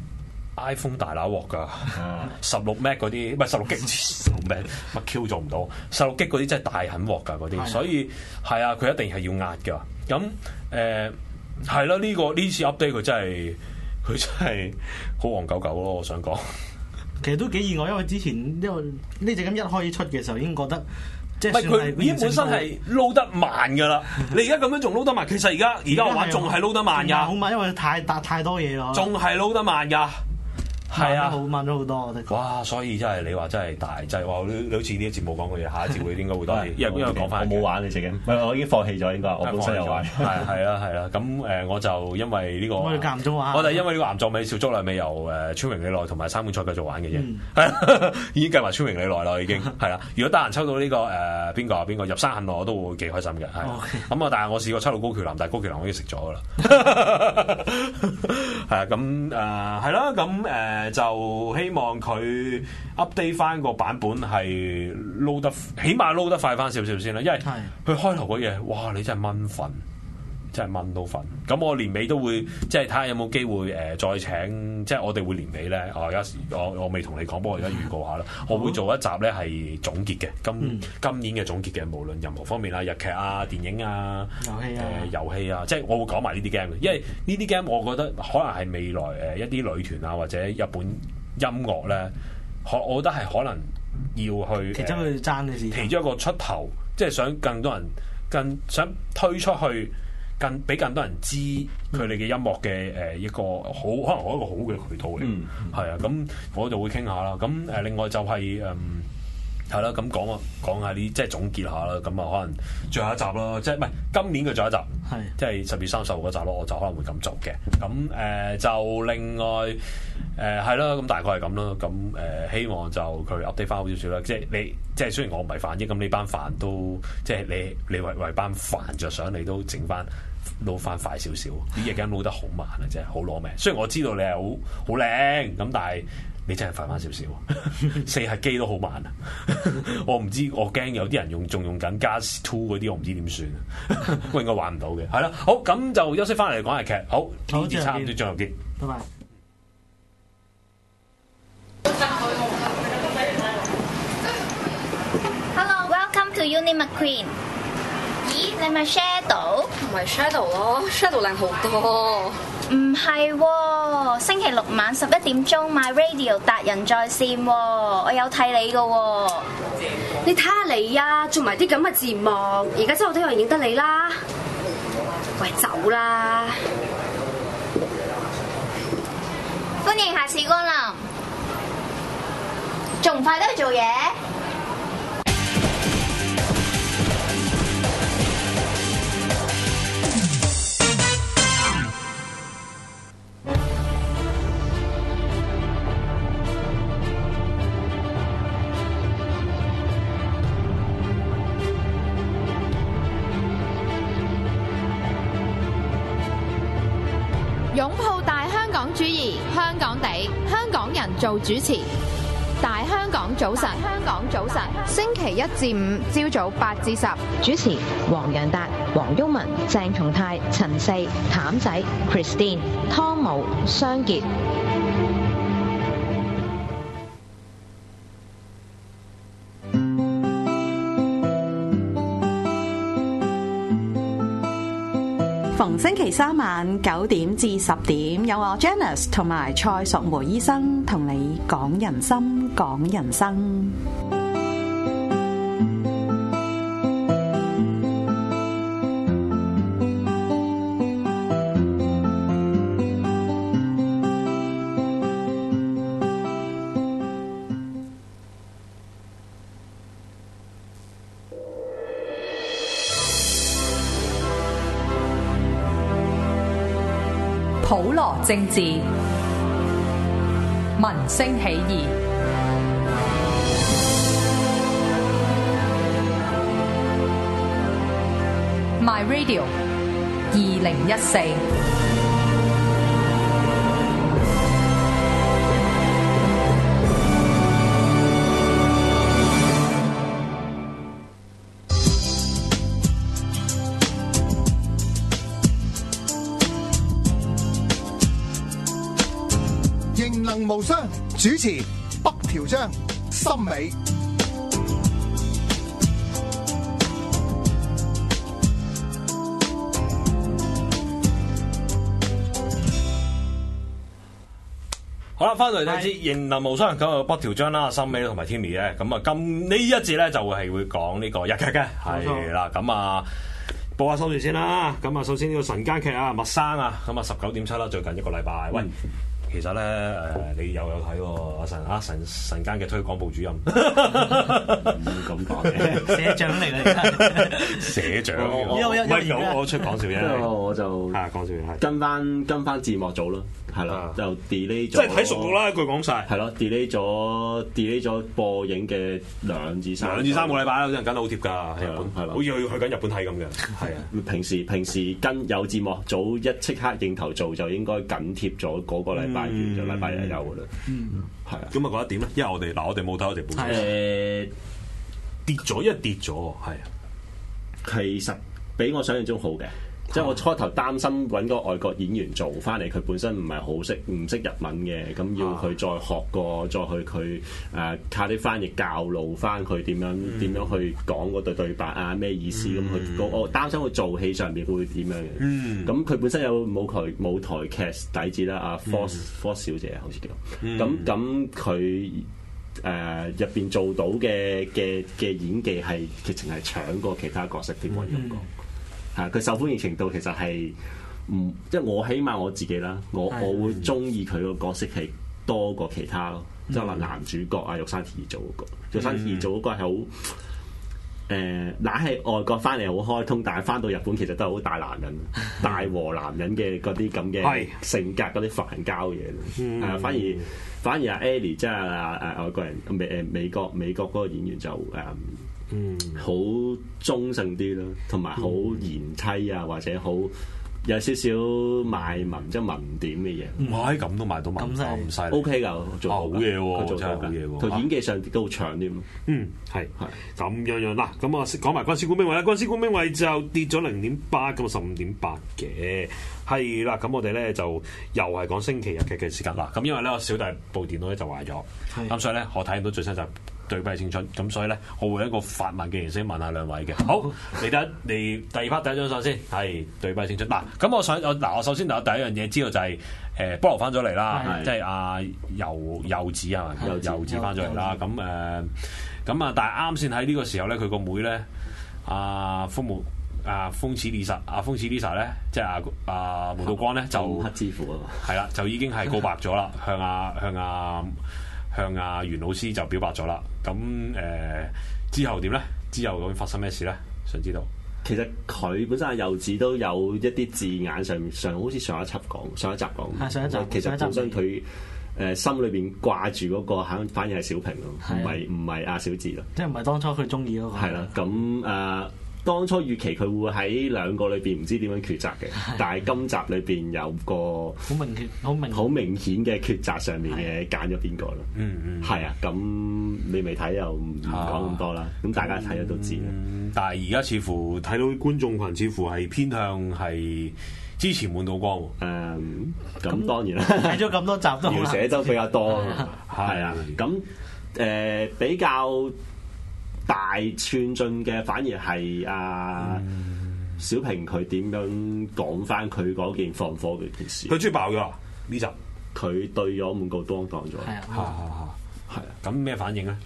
，iPhone 大喇鑊㗎，十六 Mac 嗰啲，唔係十六 G，十六 Mac 乜 Q 做唔到，十六 G 嗰啲真係大狠鑊㗎嗰啲，所以係啊，佢一定係要壓㗎。咁誒。呃係啦，呢、這個呢次 update 佢真係佢真係好黃狗狗咯，我想講其實都幾意外，因為之前因為呢隻 game 一開始出嘅時候已經覺得。 唔係佢已經本身係撈得慢㗎啦，你而家咁樣仲撈得慢，其實而家而家嘅話仲係撈得慢㗎， 好慢，因為太搭太多嘢咯， 仲係撈得慢㗎。係啊， 好慢咗好多，我覺得。 哇！所以真係你話真係大劑喎！你你好似呢啲節目講嘅嘢，下一節會應該會多啲，因為因為講翻。 我冇玩你隻 game，唔係我已經放棄咗應該，我本身有玩。 係係啦係啦，咁誒我就因為呢個， 我哋間唔中玩。 我哋因為呢個岩作美小竹兩尾由誒川榮李奈同埋三本賽繼續玩嘅啫，係已經計埋川榮李奈啦，已經係啦。如果得閒抽到呢個誒邊個啊邊個入山恨我都會幾開心嘅，係咁啊！但係我試過抽到高橋藍，但係高橋藍我已經食咗㗎啦。係啊，咁誒係啦，咁誒就希望佢 update 翻個版本係撈得，起碼撈得快翻少少先啦。因為佢開頭嗰嘢，哇！你真係蚊瞓，真係蚊到瞓。咁我年尾都會即係睇下有冇機會誒、呃、再請，即係我哋會年尾咧。我而家我我未同你講，不過我而家預告下啦。我會做一集咧係總結嘅，今、嗯、今年嘅總結嘅，無論任何方面啊，日劇啊、電影啊、 遊戲啊、 呃、遊戲啊，即係我會講埋呢啲 game 嘅，因為呢啲 game 我覺得可能係未來誒一啲女團啊或者日本音樂咧，可我覺得係可能要去其中去爭嘅事， 其中一個出頭，即係想更多人更想推出去。更俾更多人知佢哋嘅音樂嘅誒一個好，可能係一個好嘅渠道嚟，係啊、嗯，咁我就會傾下啦。咁誒另外就係誒係啦，咁講啊講下啲即係總結下啦。咁啊可能最後一集咯，即係唔係今年嘅最後一集，係是即係十月三十號嗰集咯，我就可能會咁做嘅。咁誒、呃、就另外誒係啦，咁、呃、大概係咁啦。咁誒、呃、希望就佢 update 翻好少少啦。即係你即係雖然我唔係飯啫，咁呢班飯都即係你你為為班飯着想，你都整翻。撈翻快少少，啲嘢梗撈得好慢啊！真係好攞命。雖然我知道你係好好靚咁，但係你真係快翻少少。四核機都好慢啊！我唔知，我驚有啲人用仲用緊 Gas Two 嗰啲，我唔知點算啊！我應該玩唔到嘅。係啦，好咁就休息翻嚟講下劇。好，呢節差唔多，最後見。 拜拜。 Hello, welcome to Uni McQueen。咦，你咪 Shadow？ 唔係 Shadow 咯 ，Shadow 靚好多。 唔係喎，星期六晚十一點鐘 My Radio 達人在線喎，我有睇你㗎喎。 你睇下你啊，做埋啲咁嘅節目，而家真係好多人認得你啦。喂，走啦！ 歡迎下次光臨，仲唔快啲去做嘢？ 擁抱大香港主義，香港地，香港人做主持。大香港早晨，香港早晨，星期一至五朝早八至十，主持黃洋達、黃毓民、鄭松泰、陳四、譚仔、Christine、湯姆、雙傑。 逢星期三晚九點至十點，有我 Janice 同埋蔡淑梅醫生同你講人心講人生。 普羅政治，民聲起義。My Radio 二零一四。 無雙主持北條章、森美。 好啦，翻到嚟睇先，型能無雙咁啊，北條章啦、森美同埋 Timmy 咧，咁啊，今呢一節咧就係會講呢個日劇嘅，係啦，咁啊，報下收視先啦。咁啊，首先呢個晨間劇啊，麥生啊，咁啊十九點七啦，最近一個禮拜，喂。其實咧，誒你又有睇喎，阿神啊神神間嘅推廣部主任，唔咁講嘅， 社長嚟嘅， 社長， 唔係我我出講笑啫， 我就係講笑係跟翻跟翻字幕組咯，係啦，就 delay 咗， 即係睇熟咗啦，一句講晒， 係咯 delay 咗 delay 咗播映嘅兩至三兩至三個禮拜啦，有啲人跟得好貼㗎，喺日本係啦，好似去去緊日本睇咁嘅，係啊， 平時平時跟有字幕組一即刻應頭做就應該緊貼咗嗰個禮拜。就禮拜日有噶啦，嗯，係啊， 咁啊覺得點咧？因為我哋嗱，我哋冇睇我哋本身，誒跌咗，因為跌咗，係啊， 其實比我想象中好嘅，即係我初頭擔心揾個外國演員做翻嚟，佢本身唔係好識唔識日文嘅，咁要佢再學過，再去佢誒靠啲翻譯教路翻佢點樣點樣去講嗰對對白啊，咩意思咁佢，我擔心佢做戲上邊會點樣嘅。咁佢本身有舞台舞台劇底子啦，阿 Force Force 小姐好似叫，咁咁佢誒入邊做到嘅嘅嘅演技係直情係搶過其他角色添，可以咁講。係佢受歡迎程度其實係唔，即係我起碼我自己啦，我我會中意佢個角色係多過其他咯，即係話男主角啊，玉山鐵二做嗰個，玉山鐵二做嗰個係好誒，嗱係外國翻嚟好開通，但係翻到日本其實都係好大男人、大和男人嘅嗰啲咁嘅性格嗰啲煩交嘢咯，係啊，反而反而阿 Ellie 即係誒外國人美誒美國美國嗰個演員就誒。嗯，好中性啲咯，同埋好賢妻啊，或者好有少少賣文即係文點嘅嘢。 唔係咁都賣到文，咁犀利。 O K 㗎，做好嘢喎， 佢做真係好嘢喎。 佢演技上都好長添。 嗯，係係咁樣樣嗱，咁啊講埋軍師官兵衛啦，軍師官兵衛就跌咗零點八，咁啊十五點八嘅。係啦，咁我哋咧就又係講星期日劇嘅時間啦。咁因為咧我小弟部電腦咧就壞咗，咁所以咧我睇唔到最新就對比青春，咁所以咧我會一個發問嘅形式問下兩位嘅。好，你第一你第二 part 第一張相先，係對比青春。嗱，咁我想我嗱我首先第一樣嘢知道就係誒菠蘿翻咗嚟啦，即係阿柚柚子係咪？柚子翻咗嚟啦。咁誒咁啊，但係啱先喺呢個時候咧，佢個妹咧阿風木。啊，風似 Lisa，啊風似 Lisa 咧，即係阿阿毛道光咧就黑之父啊， 係啦，就已經係告白咗啦，向阿向阿向阿袁老師就表白咗啦。咁誒、呃、之後點咧？之後究竟發生咩事咧？想知道。 其實佢本身阿柚子都有一啲字眼上面上，好似上一輯講，上一集講， 上一集其實本身佢誒、呃、心裏邊掛住嗰個，肯反而係小平咯，唔係唔係阿小智咯， 即係唔係當初佢中意嗰個。 係啦，咁誒。呃當初預期佢會喺兩個裏邊唔知點樣抉擇嘅，但係今集裏邊有個好明顯、好明好明顯嘅抉擇上面嘅揀咗邊個咯。嗯嗯，係啊，咁你未睇又唔講咁多啦。咁、啊、大家睇咗都知啦、 嗯。但係而家似乎睇到觀眾群似乎係偏向係支持滿島光。誒、 嗯，咁當然啦， 睇咗咁多集都描寫都比較多。係啊，咁誒、呃、比較。大串進嘅反而係阿小平佢點樣講翻佢嗰件放火嘅件事？ 佢終於爆咗啦！呢集佢對咗滿島光講咗， 係啊， 係啊，係啊， 咁咩反應咧？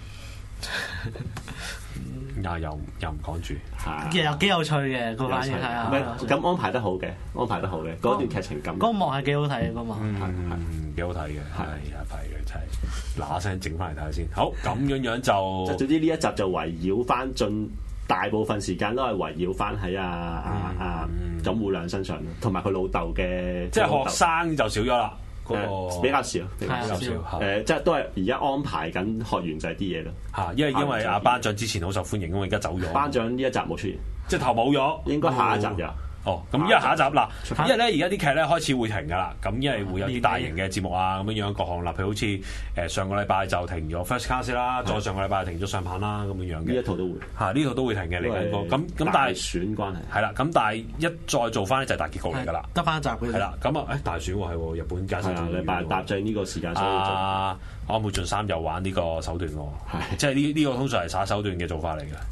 又又又唔講住， 其實又幾有趣嘅個反應係啊， 咁安排得好嘅，安排得好嘅，嗰段劇情感， 嗰幕係幾好睇嘅，嗰幕係係幾好睇嘅，係啊，係嘅，真係嗱嗱聲整翻嚟睇下先。好，咁樣樣就， 總之呢一集就圍繞翻進大部分時間都係圍繞翻喺阿阿阿錦戶亮身上咯，同埋佢老豆嘅， 即係學生就少咗啦。 誒比較少，比較少誒，即係都係而家安排緊學員制啲嘢咯。 嚇，因為因為阿班長之前好受歡迎，咁而家走咗。 班長呢一集冇出現， 即係頭冇咗， 應該下一集有。 哦，咁因為下一集嗱，因為咧而家啲劇咧開始會停㗎啦，咁因為會有啲大型嘅節目啊咁樣樣各項啦，譬如好似誒上個禮拜就停咗 First Class 啦，再上個禮拜停咗上棒啦咁樣樣嘅。 呢一套都會嚇，呢套都會停嘅嚟緊個，咁咁但係選關係係啦，咁但係一再做翻咧就係大結局嚟㗎啦， 得翻一集嘅。 係啦，咁啊誒大選喎係喎，日本加時禮拜搭正呢個時間。 啊，安倍晉三又玩呢個手段喎，即係呢呢個通常係耍手段嘅做法嚟嘅。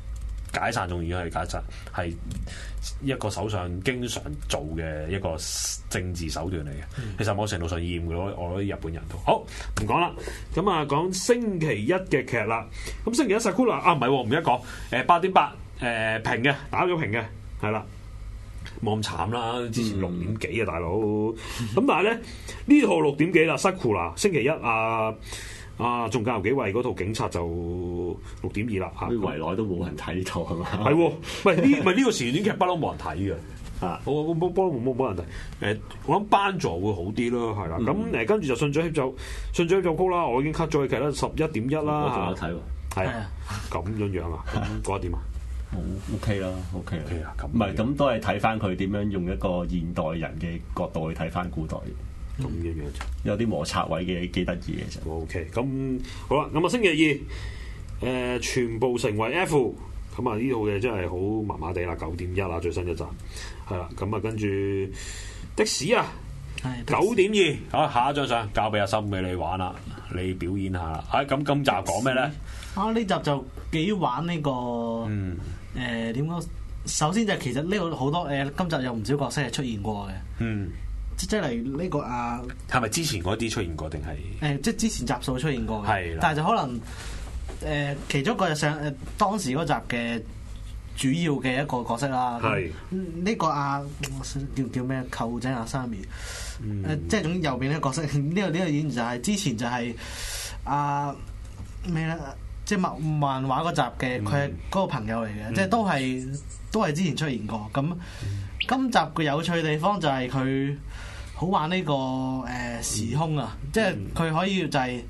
解散仲已經係解散，係一個首相經常做嘅一個政治手段嚟嘅。嗯、其實某程度上厭嘅咯，我覺得日本人都好唔講啦。咁啊，講星期一嘅劇啦。咁星期一 Sakura 啊，唔係唔記得講，誒八點八誒平嘅，打咗平嘅，係啦。冇咁慘啦，之前六點幾啊，大佬。咁、嗯、但係咧呢套六點幾啦 Sakura 星期一啊啊，仲加有幾位嗰套警察就六點二啦嚇。 圍內都冇人睇呢套係嘛？ 係喎，喂呢唔係呢個時段劇不嬲冇人睇嘅啊！我我冇冇冇冇人睇誒，我諗班座會好啲咯，係啦。咁誒跟住就順序協奏，順序協奏曲啦，我已經 cut 咗佢劇啦，十一點一啦。 我仲有睇喎， 係啊，咁樣樣啊，咁覺得點啊？ 好 OK 啦 ，OK 啦 OK 啊，咁唔係咁都係睇翻佢點樣用一個現代人嘅角度去睇翻古代， 咁樣樣啫， 有啲摩擦位嘅幾得意嘅就 OK。咁好啦，咁啊星期二誒、呃、全部成為 F， 咁啊呢套嘢真係好麻麻地啦，九點一啦最新一集係啦，咁啊跟住的士啊九點二，好下一張相交俾阿森俾你玩啦，你表演下啦。哎咁今集講咩咧？ 啊呢集就幾玩呢、這個嗯。 誒點講？首先就係其實呢個好多誒、呃，今集有唔少角色係出現過嘅。 嗯， 即即係例如呢個啊， 係咪之前嗰啲出現過定係？誒、 呃，即係之前集數出現過嘅。係的，但係就可能誒、呃，其中一個就上誒、呃、當時嗰集嘅主要嘅一個角色啦。係呢的、這個啊，叫叫咩？臼井阿三咪。嗯。誒、呃，即係總之右邊呢個角色，呢、這個呢、這個演員就係、是、之前就係啊咩咧？即係漫漫畫嗰集嘅，佢係嗰個朋友嚟嘅，嗯、即係都係都係之前出現過。咁、嗯、今集嘅有趣地方就係佢好玩呢、這個誒、呃、時空啊！嗯、即係佢可以就係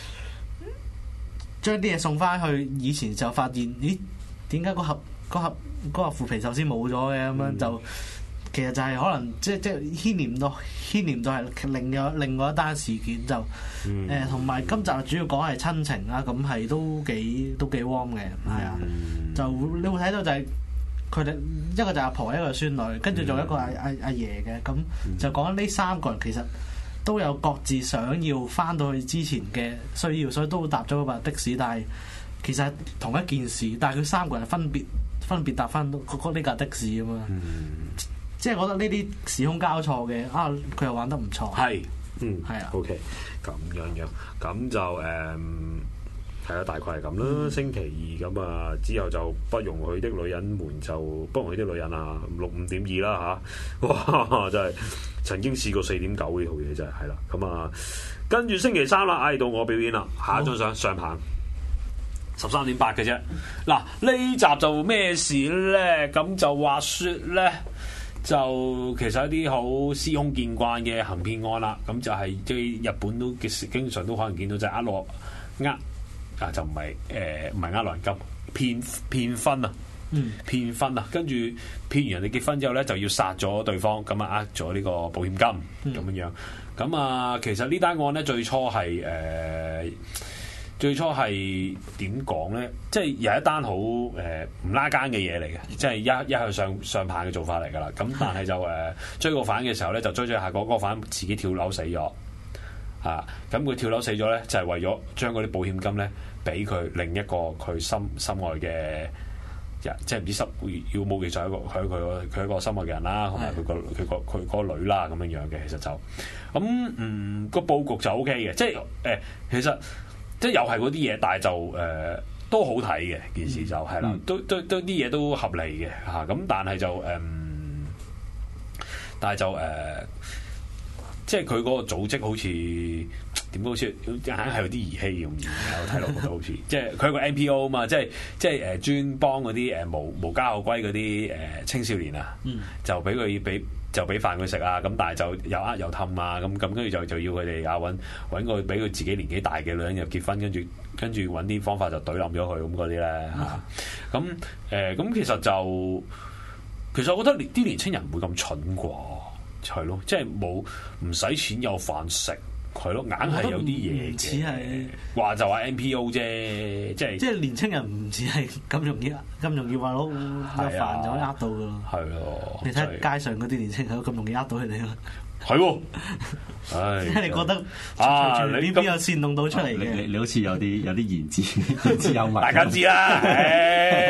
將啲嘢送翻去以前，就發現咦點解嗰盒嗰盒嗰盒腐皮壽司冇咗嘅咁樣就。嗯其實就係可能即即牽連到牽連到係另有另外一單事件就誒同埋今集主要講係親情啦，咁係都幾都幾 warm 嘅，係啊，就你會睇到就係佢哋一個就阿婆，一個孫女，跟住仲有一個阿阿阿爺嘅，咁就講緊呢三個人其實都有各自想要翻到去之前嘅需要，所以都搭咗嗰架的士，但係其實係同一件事，但係佢三個人分別分別搭翻到嗰呢架的士咁嘛。即係覺得呢啲時空交錯嘅啊，佢又玩得唔錯。係，嗯，係啊。OK，咁樣樣，咁就誒，係、嗯、啊，大概係咁啦。嗯、星期二咁啊，之後就不容許的女人們就不容許的女人啊，六五點二啦嚇，哇！真係曾經試過四點九呢套嘢真係係啦。咁啊，跟住星期三啦，嗌到我表演啦，下一張相、哦、上棒。十三點八嘅啫。嗱，呢集就咩事咧？咁就話説咧。就其實一啲好司空見慣嘅行騙案啦，咁就係即係日本都經常都可能見到就係呃落呃啊，就唔係誒唔係呃落人金騙騙婚啊，嗯騙婚啊，跟住騙完人哋結婚之後咧就要殺咗對方，咁啊呃咗呢個保險金咁、嗯、樣樣，咁啊其實呢單案咧最初係誒。呃最初係點講咧？即係有一單好誒唔拉更嘅嘢嚟嘅，即係一一去上上棒嘅做法嚟㗎啦。咁但係就誒、呃、追個犯嘅時候咧，就追追下嗰個犯自己跳樓死咗啊！咁佢跳樓死咗咧，就係、是、為咗將嗰啲保險金咧俾佢另一個佢心心愛嘅人，即係唔知心要冇記錯一個佢佢佢一個心愛嘅人啦，同埋佢個佢個佢嗰個女啦咁樣樣嘅。其實就咁嗯個佈局就 O K 嘅，即係誒、呃、其實。即係又係嗰啲嘢，但係就誒、呃、都好睇嘅件事就係啦、嗯，都都都啲嘢都合理嘅嚇。咁、啊、但係就誒、嗯，但係就誒、呃，即係佢嗰個組織好似點講？好似硬係有啲兒戲咁樣，我睇落覺得好似即係佢係個 N P O 啊嘛，即係即係誒專幫嗰啲誒無無家可歸嗰啲誒青少年啊，嗯、就俾佢俾。就俾飯佢食啊，咁但係就又呃又氹啊，咁咁跟住就就要佢哋啊揾揾個俾佢自己年紀大嘅女人又結婚，跟住跟住揾啲方法就懟冧咗佢咁嗰啲咧嚇。咁誒咁其實就其實我覺得啲年青人唔會咁蠢啩，係咯，即係冇唔使錢有飯食。係咯，硬係有啲嘢似係話就話 N P O 啫，即係即係年青人唔似係咁容易咁容易話攞有飯就可以呃到噶咯。係咯，你睇街上嗰啲年青人都咁容易呃到佢哋咯。係喎，唉，即係你覺得啊，你邊有煽動到出嚟嘅？你你好似有啲有啲言之言之有物，大家知啦。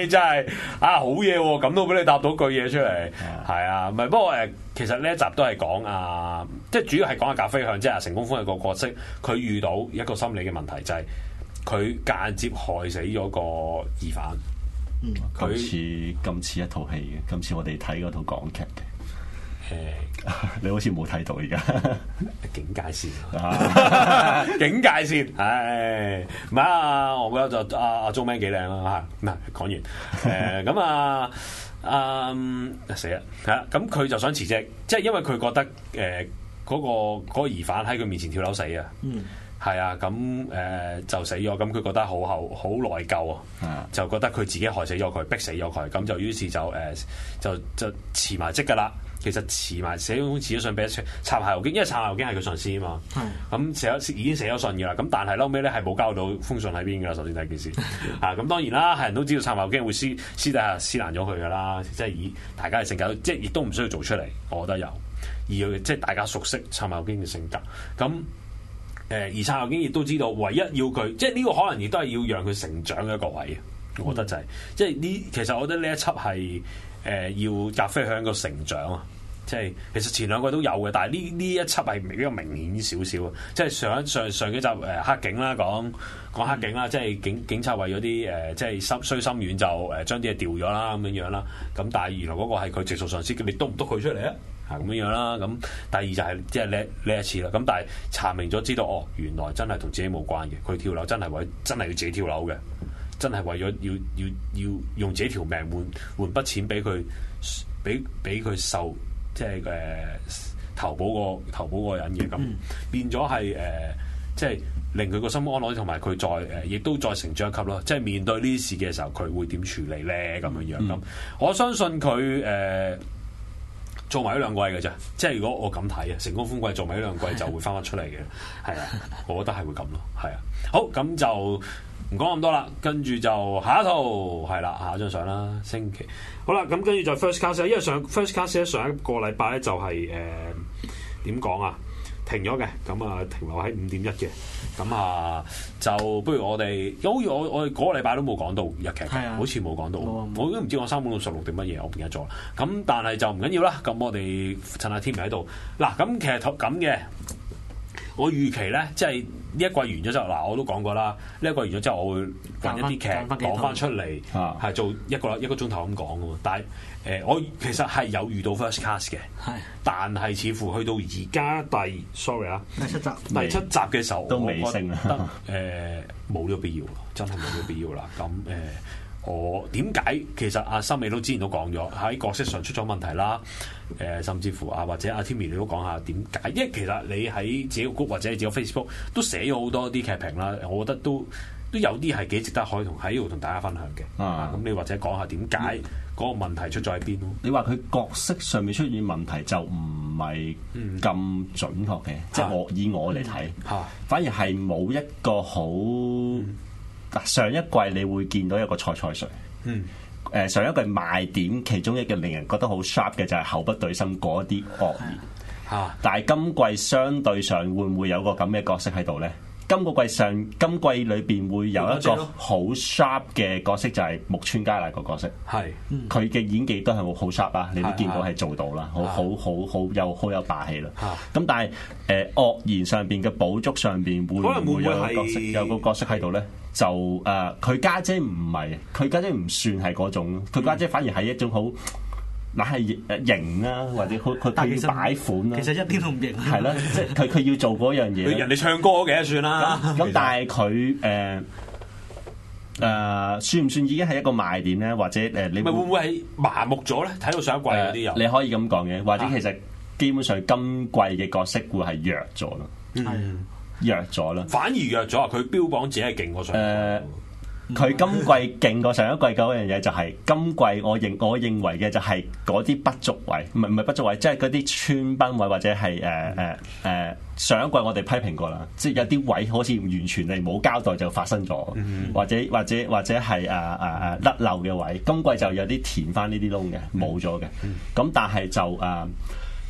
你真係啊好嘢喎，咁都俾你答到句嘢出嚟，係啊，唔係不過誒，其實呢一集都係講啊，即係主要係講下咖啡向，即係成功夫嘅個角色，佢遇到一個心理嘅問題，就係佢間接害死咗個疑犯。 嗯，佢似咁似一套戲嘅，咁似我哋睇嗰套港劇嘅。誒，你好似冇睇到而家警戒線，警戒線，唉，唔係啊，我覺得就阿阿 Jo Man 幾靚啦嚇，唔係講完，誒咁啊，嗯死啦，係啦，咁佢就想辭職，即係因為佢覺得誒嗰、呃嗰個嗰個疑犯喺佢面前跳樓死啊。嗯。係啊，咁誒、呃、就死咗，咁佢覺得好後好內疚啊，就覺得佢自己害死咗佢，逼死咗佢，咁就於是就誒、呃、就就辭埋職㗎啦。其實辭埋寫咗辭咗信俾插校經，因為插校經係佢上司啊嘛。咁寫咗已經寫咗信㗎啦，咁但係後尾咧係冇交到封信喺邊㗎啦。首先第一件事啊，咁當然啦，係人都知道插校經會私私底下撕爛咗佢㗎啦，即係以大家嘅性格，即係亦都唔需要做出嚟，我覺得有，而即係大家熟悉插校經嘅性格咁。誒而蔡孝經亦都知道，唯一要佢，即係呢個可能亦都係要讓佢成長嘅一個位，我覺得就係、是，即係呢，其實我覺得呢一輯係誒、呃、要咖啡香個成長啊，即係其實前兩個都有嘅，但係呢呢一輯係比較明顯少少啊，即係上一上上幾集誒、呃、黑警啦，講講黑警啦，即係警警察為咗啲誒即係心衰心軟就誒將啲嘢調咗啦咁樣樣啦，咁但係原來嗰個係佢直屬上司，咁你督唔督佢出嚟啊？係咁樣樣啦，咁第二就係即係呢呢一次啦，咁但係查明咗知道哦，原來真係同自己冇關嘅，佢跳樓真係為真係要自己跳樓嘅，真係為咗要要要用自己條命換換筆錢俾佢，俾俾佢受即係誒、呃、投保個投保個人嘅，咁、嗯、變咗係誒即係令佢個心安樂，同埋佢再誒亦、呃、都再成長一級咯，即係面對呢啲事嘅時候，佢會點處理咧咁樣樣咁，嗯、我相信佢誒。呃做埋一兩季嘅啫，即係如果我咁睇啊，成功風季做埋一兩季就會翻翻出嚟嘅，係啊，我覺得係會咁咯，係啊，好咁就唔講咁多啦，跟住就下一套係啦，下一張相啦，星期好啦，咁跟住就 First Class，因為上 First Class 咧上一個禮拜咧就係誒點講啊？停咗嘅，咁啊停留喺五點一嘅，咁啊就不如我哋，好似我我哋嗰個禮拜都冇講到日劇，啊、好似冇講到，我都唔知我三本六十六定乜嘢，我唔記得咗。咁但係就唔緊要啦，咁我哋趁阿 Timmy 喺度，嗱咁其實咁嘅，我預期咧，即係呢一季完咗之後，嗱我都講過啦，呢一季完咗之後，我會揾一啲劇講翻出嚟，係、啊、做一個一個鐘頭咁講嘅，但係。誒、呃，我其實係有遇到 First Class 嘅，係是，但係似乎去到而家第，sorry 啊， 第七集， 第七集嘅時候， 都未升啊， 誒冇呢個必要，真係冇呢個必要啦。咁誒、呃，我點解其實阿森美都之前都講咗喺角色上出咗問題啦，誒、呃，甚至乎啊或者阿 Timmy 你都講下點解，因為其實你喺自己個 group 或者你自己 Facebook 都寫咗好多啲劇評啦，我覺得都都有啲係幾值得可以同喺度同大家分享嘅。啊，咁你或者講下點解？嗰個問題出咗喺邊咯？ 你話佢角色上面出現問題就唔係咁準確嘅，嗯、即係我以我嚟睇，嗯、反而係冇一個好。嗱、嗯、上一季你會見到一個菜菜水，嗯，誒、呃、上一季賣點其中一個令人覺得好 sharp 嘅就係口不對心嗰啲惡言，嚇、嗯。但係今季相對上會唔會有個咁嘅角色喺度咧？今個季上，今季裏邊會有一個好 sharp 嘅角色，就係木村佳乃個角色。係，佢嘅演技都係好 sharp 啊！你都見到係做到啦，好好好好有好有霸氣啦。咁但係誒惡言上邊嘅補足上邊會唔會有個角色有個角色喺度咧？就誒，佢家姐唔係，佢家姐唔算係嗰種，佢家姐反而係一種好。嗱係誒型啊，或者佢佢佢要擺款啦， 其實一啲都唔型。 係啦，即係佢佢要做嗰樣嘢。 人哋唱歌嘅算啦。 咁但係佢誒誒算唔算已經係一個賣點咧？或者誒你咪會唔會係麻木咗咧？睇到上一季嗰啲有。 你可以咁講嘅，或者其實基本上今季嘅角色會係弱咗咯。嗯，弱咗啦。 反而弱咗啊！佢標榜自己係勁過上。誒。 佢今季勁過上一季嗰樣嘢就係、是、今季我認我認為嘅就係嗰啲不足位，唔係唔係不足位，即係嗰啲穿崩位或者係誒誒誒上一季我哋批評過啦，即係有啲位好似完全你冇交代就發生咗、嗯，或者或者或者係誒誒誒甩漏嘅位，今季就有啲填翻呢啲窿嘅，冇咗嘅，咁、嗯、但係就誒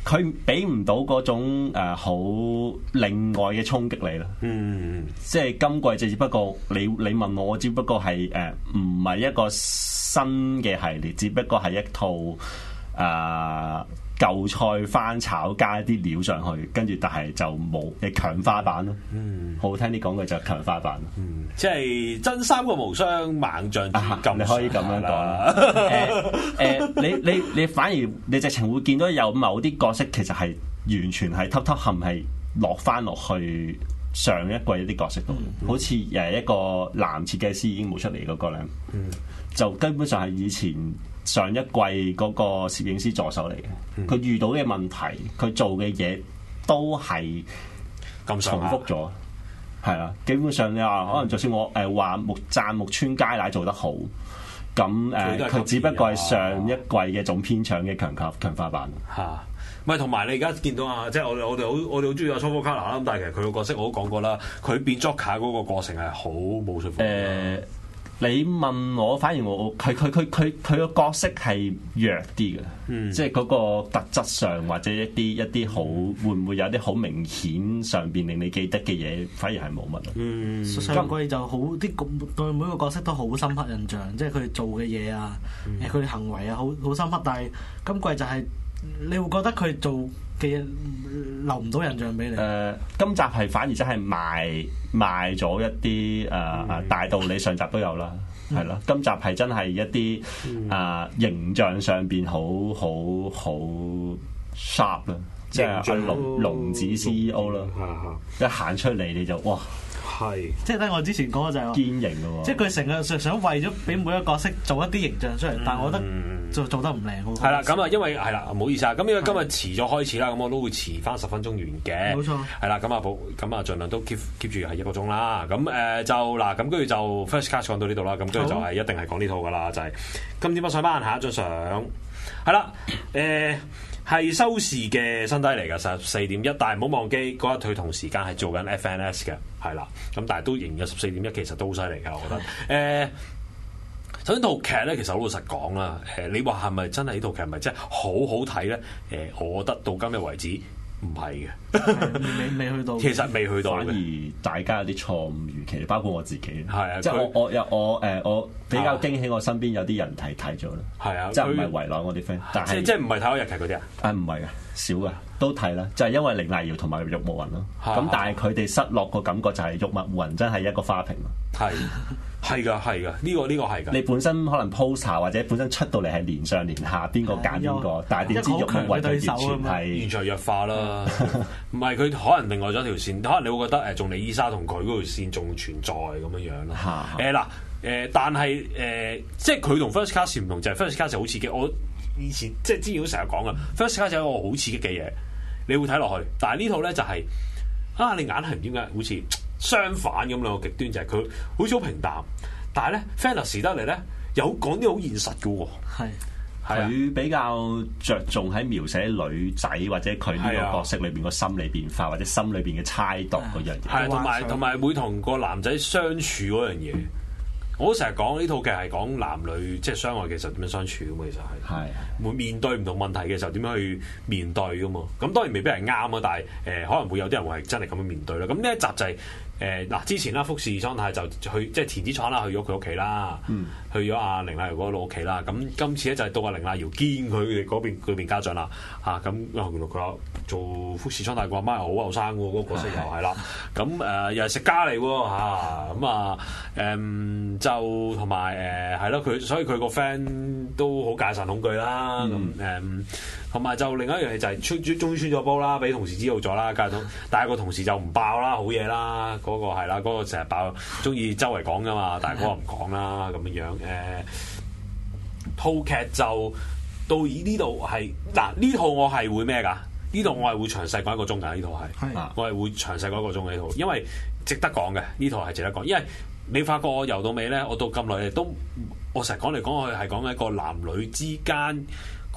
佢俾唔到嗰種誒好、呃、另外嘅衝擊你啦。嗯，即係今季就只不過你你問我，我只不過係誒唔係一個新嘅系列，只不過係一套誒。呃舊菜翻炒加一啲料上去，跟住但係就冇嘅強化版咯。嗯，好聽啲講句就係強化版。 嗯，即係真三國無雙猛將咁、啊， 你可以咁樣講啦。誒誒、呃呃，你你你反而你直情會見到有某啲角色其實係完全係偷偷冚係落翻落去上一季啲角色度，嗯、好似誒一個男設計師已經冇出嚟嗰個咧，嗯、就根本上係以前。上一季嗰個攝影師助手嚟嘅，佢、嗯、遇到嘅問題，佢做嘅嘢都係咁重複咗，係啦。基本上你話可能就算我誒話木贊木村佳乃做得好，咁誒佢只不過係上一季嘅總編長嘅強化強化版嚇。唔係同埋你而家見到啊，即係我哋我哋好我哋好中意阿初科卡拿啦。咁但係其實佢個角色我都講過啦，佢變 Joker 嗰個過程係好冇說服。誒。 你問我，反而我佢佢佢佢佢個角色係弱啲嘅，嗯、即係嗰個特質上或者一啲一啲好會唔會有啲好明顯上邊令你記得嘅嘢，反而係冇乜。嗯， 上季就好啲，對每個角色都好深刻印象，即係佢哋做嘅嘢啊，誒佢哋行為啊，好好深刻。但係今季就係、是、你會覺得佢做嘅嘢留唔到印象俾你。誒、 呃，今集係反而真係賣。賣咗一啲誒誒大道理，上集都有啦，係咯、嗯。今集係真係一啲誒、嗯呃、形象上邊好好好 sharp 啦，即係龍龍子 C E O 啦，一行出嚟你就哇！ 係，即係咧，我之前講嘅就係堅型嘅喎， 即係佢成日想想為咗俾每一個角色做一啲形象出嚟，嗯、但係我覺得做做得唔靚。好係啦，咁啊，因為係啦，唔好意思啊，咁因為今日遲咗開始啦，咁我都會遲翻十分鐘完嘅。冇錯。係啦，咁啊保，咁啊盡量都 keep keep 住係一個鐘啦。咁誒、呃、就嗱，咁跟住就 first cast 講到呢度啦。咁跟住就係一定係講呢套噶啦，就係、是、今天不上班，下一張相係啦，誒。係收視嘅新低嚟㗎，十四點一，但係唔好忘記嗰日佢同時間係做緊 F N S 嘅，係啦，咁但係都仍然有十四點一，其實都好犀利㗎，我覺得。誒、呃，首先套劇咧，其實好老實講啦，誒，你話係咪真係呢套劇係咪真係好好睇咧？誒，我覺得到今日為止。唔係嘅， 未未去到， 其實未去到， 反而大家有啲錯誤預期，包括我自己。 係啊， 即係我我有我誒，我比較驚喜，我身邊有啲人睇睇咗啦。係啊，即係唔係圍內我啲 friend，但係即即係唔係睇開日劇嗰啲啊？ 啊，唔係嘅，少嘅都睇啦，就係因為凌麗瑤同埋玉木雲咯。咁但係佢哋失落個感覺就係玉木雲真係一個花瓶咯。 係。係噶，係噶，呢、這個呢、這個係噶。 你本身可能 poster 或者本身出到嚟係年上年下，邊個揀邊個？但係點知玉木雲佢完全係完全弱化啦。唔係佢可能另外咗條線，可能你會覺得誒，仲、呃、李伊莎同佢嗰條線仲存在咁樣樣咯。誒嗱誒，但係誒、呃，即係佢同 First Class 唔同，就係、是、First Class 好刺激。我以前即係之前都成日講噶，First Class 係一個好刺激嘅嘢，你會睇落去。但係呢套咧就係、是、啊，你硬係唔知點解好似。相反咁兩個極端就係佢好似好平淡，但係咧 fantasy 得嚟咧有講啲好現實嘅喎。係佢比較着重喺描寫女仔或者佢呢個角色裏邊個心理變化或者心裏邊嘅猜度嗰樣嘢。 係同埋同埋會同個男仔相處嗰樣嘢。我成日講呢套劇係講男女即係相愛嘅時候點樣相處嘅嘛，其實係係會面對唔同問題嘅時候點樣去面對嘅嘛。咁當然未必係啱啊，但係誒、呃、可能會有啲人會係真係咁樣面對啦。咁呢一集就係誒嗱，之前啦，福士蒼太就去即係田子廠啦，去咗佢屋企啦，嗯、去咗阿凌麗瑤嗰度屋企啦。咁今次咧就係到阿凌麗瑤見佢哋嗰邊嗰邊家長啦。嚇咁原來佢話做福士蒼太個阿媽又好後生喎，嗰、那個角色又係啦。咁誒、呃、又係食家嚟喎嚇。咁啊誒就同埋誒係咯，佢、呃、所以佢個 friend 都好戒慎恐懼啦。咁誒同埋就另一樣嘢就係穿終於穿咗煲啦，俾同事知道咗啦。但係個同事就唔爆啦，好嘢啦。嗰、那個係啦，嗰、那個成日爆，中意周圍講噶嘛，但係嗰個唔講啦，咁樣樣誒，套、呃、劇就到以呢度係嗱呢套我係會咩㗎？呢度我係會詳細講一個鐘㗎，呢套係，的我係會詳細講一個鐘嘅呢套，因為值得講嘅呢套係值得講，因為你發覺我由到尾咧，我到咁耐都，我成日講嚟講去係講一個男女之間嗰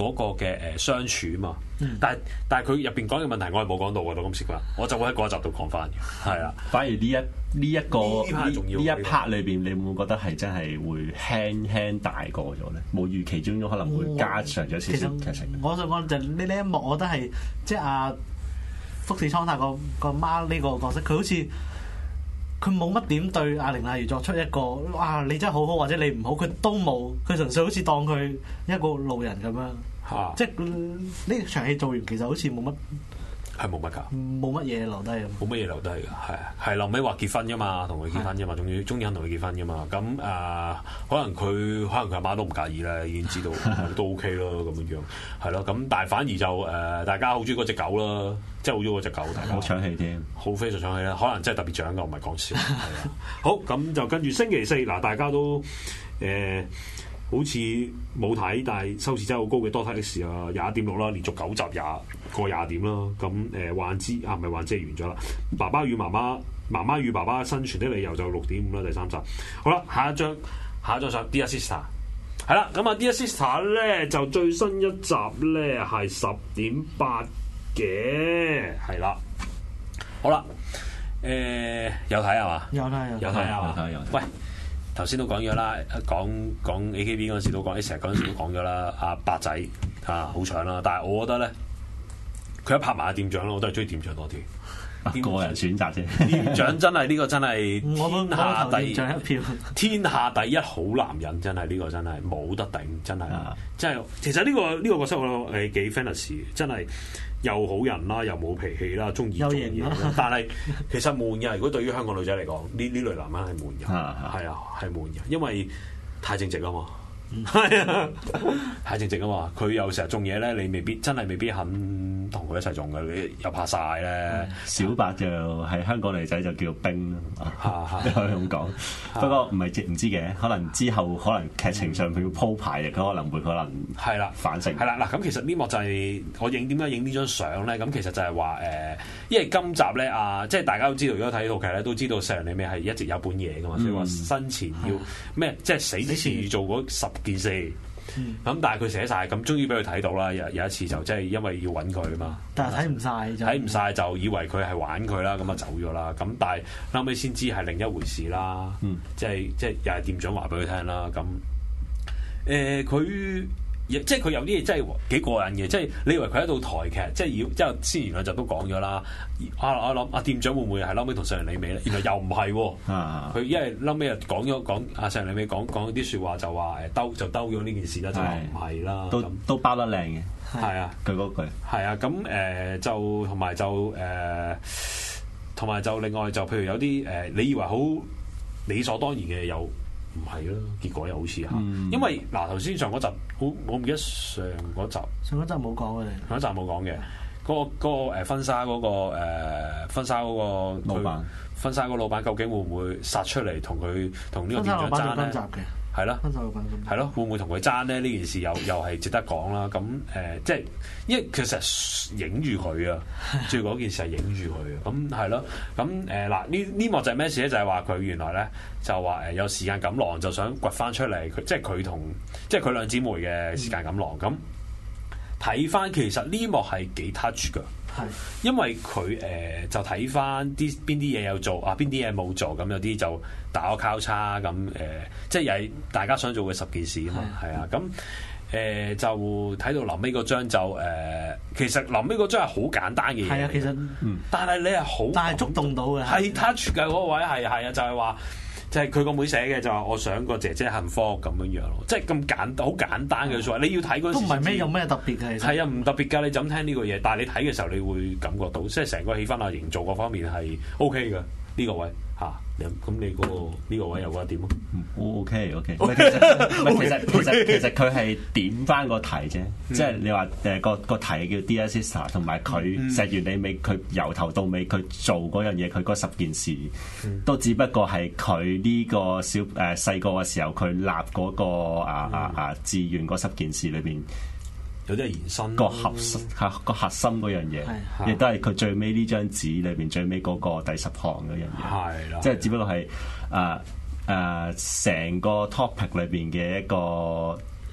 嗰個嘅誒相處啊嘛。嗯、但係但係佢入邊講嘅問題，我係冇講到嘅，到今時今日，我就會喺嗰一集度講翻嘅。係啊， 反而呢一呢一個呢重要呢一 part 裏邊，你會唔會覺得係真係會輕輕大過咗咧？冇預期中可能會加長咗少少劇情。 我想講就呢呢一幕，我覺得係即係阿福士蒼太個個媽呢個角色，佢好似佢冇乜點對阿凌麗如作出一個哇你真係好好或者你唔好，佢都冇，佢純粹好似當佢一個路人咁樣。啊、即係呢場戲做完，其實好似冇乜， 係冇乜㗎， 冇乜嘢留低咁， 冇乜嘢留低㗎，係係臨尾話結婚㗎嘛，同佢結婚㗎嘛，終於終於肯同佢結婚㗎嘛，咁啊、呃、可能佢可能佢阿媽都唔介意啦，已經知道都 OK 咯咁樣樣，係咯，咁但係反而就誒、呃、大家好中意嗰隻狗啦，即係好中意嗰隻狗，大家好搶戲添， 好非常搶戲啦，可能真係特別獎㗎，唔係講笑，係啊，好咁就跟住星期四嗱，大家都誒。呃好似冇睇，但係收視真係好高嘅多睇的事啊，廿一點六啦，連續九集廿過廿點啦。咁誒幻之啊，唔係幻之係完咗啦。爸爸與媽媽，媽媽與爸爸生存的理由就六點五啦，第三集。好啦，下一張，下一張相 Dear Sister 係啦。咁啊，Dear Sister 咧就最新一集咧係十點八嘅，係啦。好啦，誒、呃、有睇係嘛？ 有睇有有睇係嘛？喂。頭先都講咗啦，講講 A K B 嗰陣時都講，成日嗰陣時都講咗啦。阿八仔啊，好搶啦！但係我覺得咧，佢一拍埋阿店長咯，我都係中意店長多啲。 個人選擇啫， 店長真係呢個真係天下第一一票， 天下第一好男人，真係呢個真係冇得頂，真係，真係。其實呢個呢個角色我係幾 fantasy，真係又好人啦，又冇脾氣啦，中意做嘢啦。但係其實悶嘅，如果對於香港女仔嚟講，呢呢類男人係悶嘅，係啊，係悶嘅，因為太正直啊嘛。係啊，太正直啊嘛！佢又成日種嘢咧，你未必真係未必肯同佢一齊種嘅，你又怕晒咧。 小白就係香港女仔就叫冰啦，你可以咁講。不過唔係唔知嘅，可能之後可能劇情上佢要鋪排嘅，佢可能會可能係啦反省。 係啦嗱，咁其實呢幕就係我影點解影呢張相咧？咁其實就係話誒，因為今集咧啊，即係大家都知道，如果睇套劇咧都知道，石良里美係一直有本嘢噶嘛，所以話生前要咩，即係死之前要做嗰十件事，咁、嗯、但係佢寫晒，咁終於俾佢睇到啦。有有一次就即係因為要揾佢啊嘛， 但係睇唔晒， 睇唔晒就以為佢係玩佢啦，咁啊走咗啦。咁但係後尾先知係另一回事啦，嗯、即係即係又係店長話俾佢聽啦。咁誒佢。即係佢有啲嘢真係幾過癮嘅，即係你以為佢喺度台劇，即係要之後先前兩集都講咗啦。啊我諗阿店長會唔會係後尾同石良里美咧？原來又唔係喎。佢、啊、因為後尾又講咗講阿石良里美講講啲説話就話誒兜就兜咗呢件事啦，就話唔係啦。 都都包得靚嘅， 係啊， 佢嗰句係啊。咁誒、呃、就同埋就誒同埋就另外就譬如有啲誒、呃、你以為好理所當然嘅有。唔係咯，結果又好似嚇，嗯、因為嗱頭先上嗰集，好我唔記得上嗰集， 上嗰集冇講嘅， 上一集冇講嘅，嗰、嗰個嗰、嗰個、婚紗嗰、嗰個、呃、婚紗嗰個老闆，婚紗嗰個老闆究竟會唔會殺出嚟同佢同呢個店長爭咧？係咯，係咯，會唔會同佢爭咧？呢件事又又係值得講啦。咁誒、呃，即係因為其實影住佢啊，主要嗰件事係影住佢啊。咁係咯，咁誒嗱呢呢幕就係咩事咧？就係話佢原來咧就話誒有時間錦囊就想掘翻出嚟，佢即係佢同即係佢兩姊妹嘅時間錦囊。咁睇翻其實呢幕係幾 touch 㗎。係，因為佢誒、呃、就睇翻啲邊啲嘢有做啊，邊啲嘢冇做，咁有啲就打個交叉咁誒，即係又係大家想做嘅十件事啊嘛，係啊，咁誒、呃、就睇到臨尾嗰張就誒、呃，其實臨尾嗰張係好簡單嘅嘢， 係啊，其實嗯， 但係你係好， 但係觸動到嘅， 係 touch 嘅嗰個位係係啊，就係、是、話。就係佢個妹寫嘅，就話我想個姐姐幸福咁樣樣咯，即係咁簡好簡單嘅說話。你要睇嗰時都唔係咩有咩特別嘅， 係啊，唔特別㗎。你就咁聽呢個嘢，但係你睇嘅時候，你會感覺到，即係成個氣氛啊、營造各方面係 O K 嘅呢個位嚇。咁你嗰個呢個位又覺得點啊 ？O K O K，其實其實其實其實佢係點翻個題啫，即係你話誒個個題叫 Dear Sister， 同埋佢石原里美佢由頭到尾佢做嗰樣嘢，佢嗰十件事都只不過係佢呢個小誒細個嘅時候佢立嗰個啊啊啊志願嗰十件事裏邊。 有啲係延伸個核心嚇個核心嗰樣嘢，亦都係佢最尾呢張紙裏邊最尾嗰個第十項嗰樣嘢，係啦，即係只不過係誒誒成個 topic 裏邊嘅一個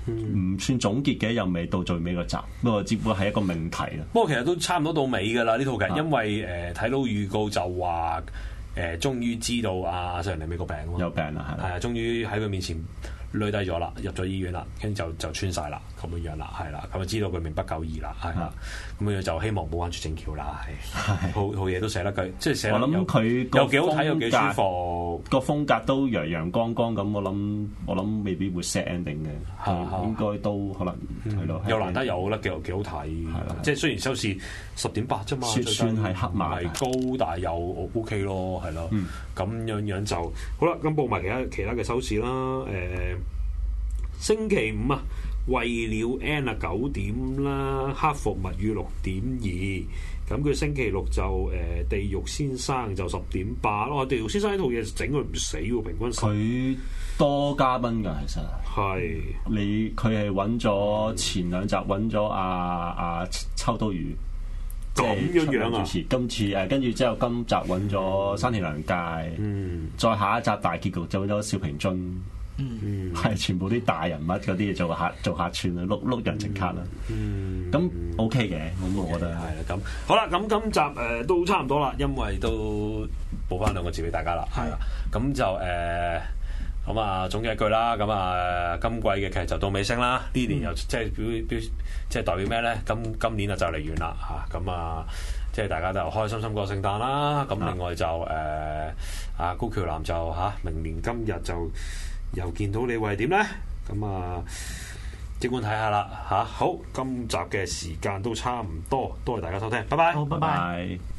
唔算總結嘅，又未到最尾個集，不過只不過係一個命題啦。 不過其實都差唔多到尾㗎啦呢套劇，因為誒睇、呃、到預告就話誒、呃，終於知道阿上人嚟美國病咯， 有病啦，係係啊，終於喺佢面前累低咗啦，入咗醫院啦，跟住就就穿晒啦，咁樣樣啦，係啦，咁就知道佢命不久矣啦，係啦，咁樣就希望冇彎住正橋啦，係，好好嘢都寫得佢，即係寫得我諗佢又幾好睇，又幾舒服， 個風格都陽陽光光咁，我諗我諗未必會 sad ending 嘅，應該都可能係咯， 又難得有得幾幾好睇，即係雖然收視十點八啫嘛， 算係黑馬， 係高，但係又 OK 咯，係咯，咁樣樣就好啦，咁報埋其他其他嘅收視啦，誒。星期五啊，為了 N 啊九點啦，克服物語六點二，咁佢星期六就誒、呃、地獄先生就十點八咯。地獄先生呢套嘢整佢唔死喎，平均佢多嘉賓㗎，其實係是你佢係揾咗前兩集揾咗阿阿秋刀魚咁樣樣啊， 今次誒跟住之後今集揾咗山田涼介，嗯，再下一集大結局就揾咗邵平津。嗯，係全部啲大人物嗰啲嘢做客做客串啊，碌碌人情卡啦。嗯，咁 OK 嘅，咁我覺得係啦。咁好啦，咁今集誒、呃、都差唔多啦，因為都報翻兩個字俾大家啦。係啦，咁就誒咁啊總結一句啦。咁啊今季嘅劇就到尾聲啦。呢年又即係表表即係代表咩咧？今今年啊就嚟完啦嚇。咁啊即係大家都開開心心過聖誕啦。咁另外就誒啊高橋男就嚇、啊、明年今日就。又見到你會係點咧？咁啊，即管睇下啦嚇。好，今集嘅時間都差唔多，多謝大家收聽，拜拜。 好，拜拜。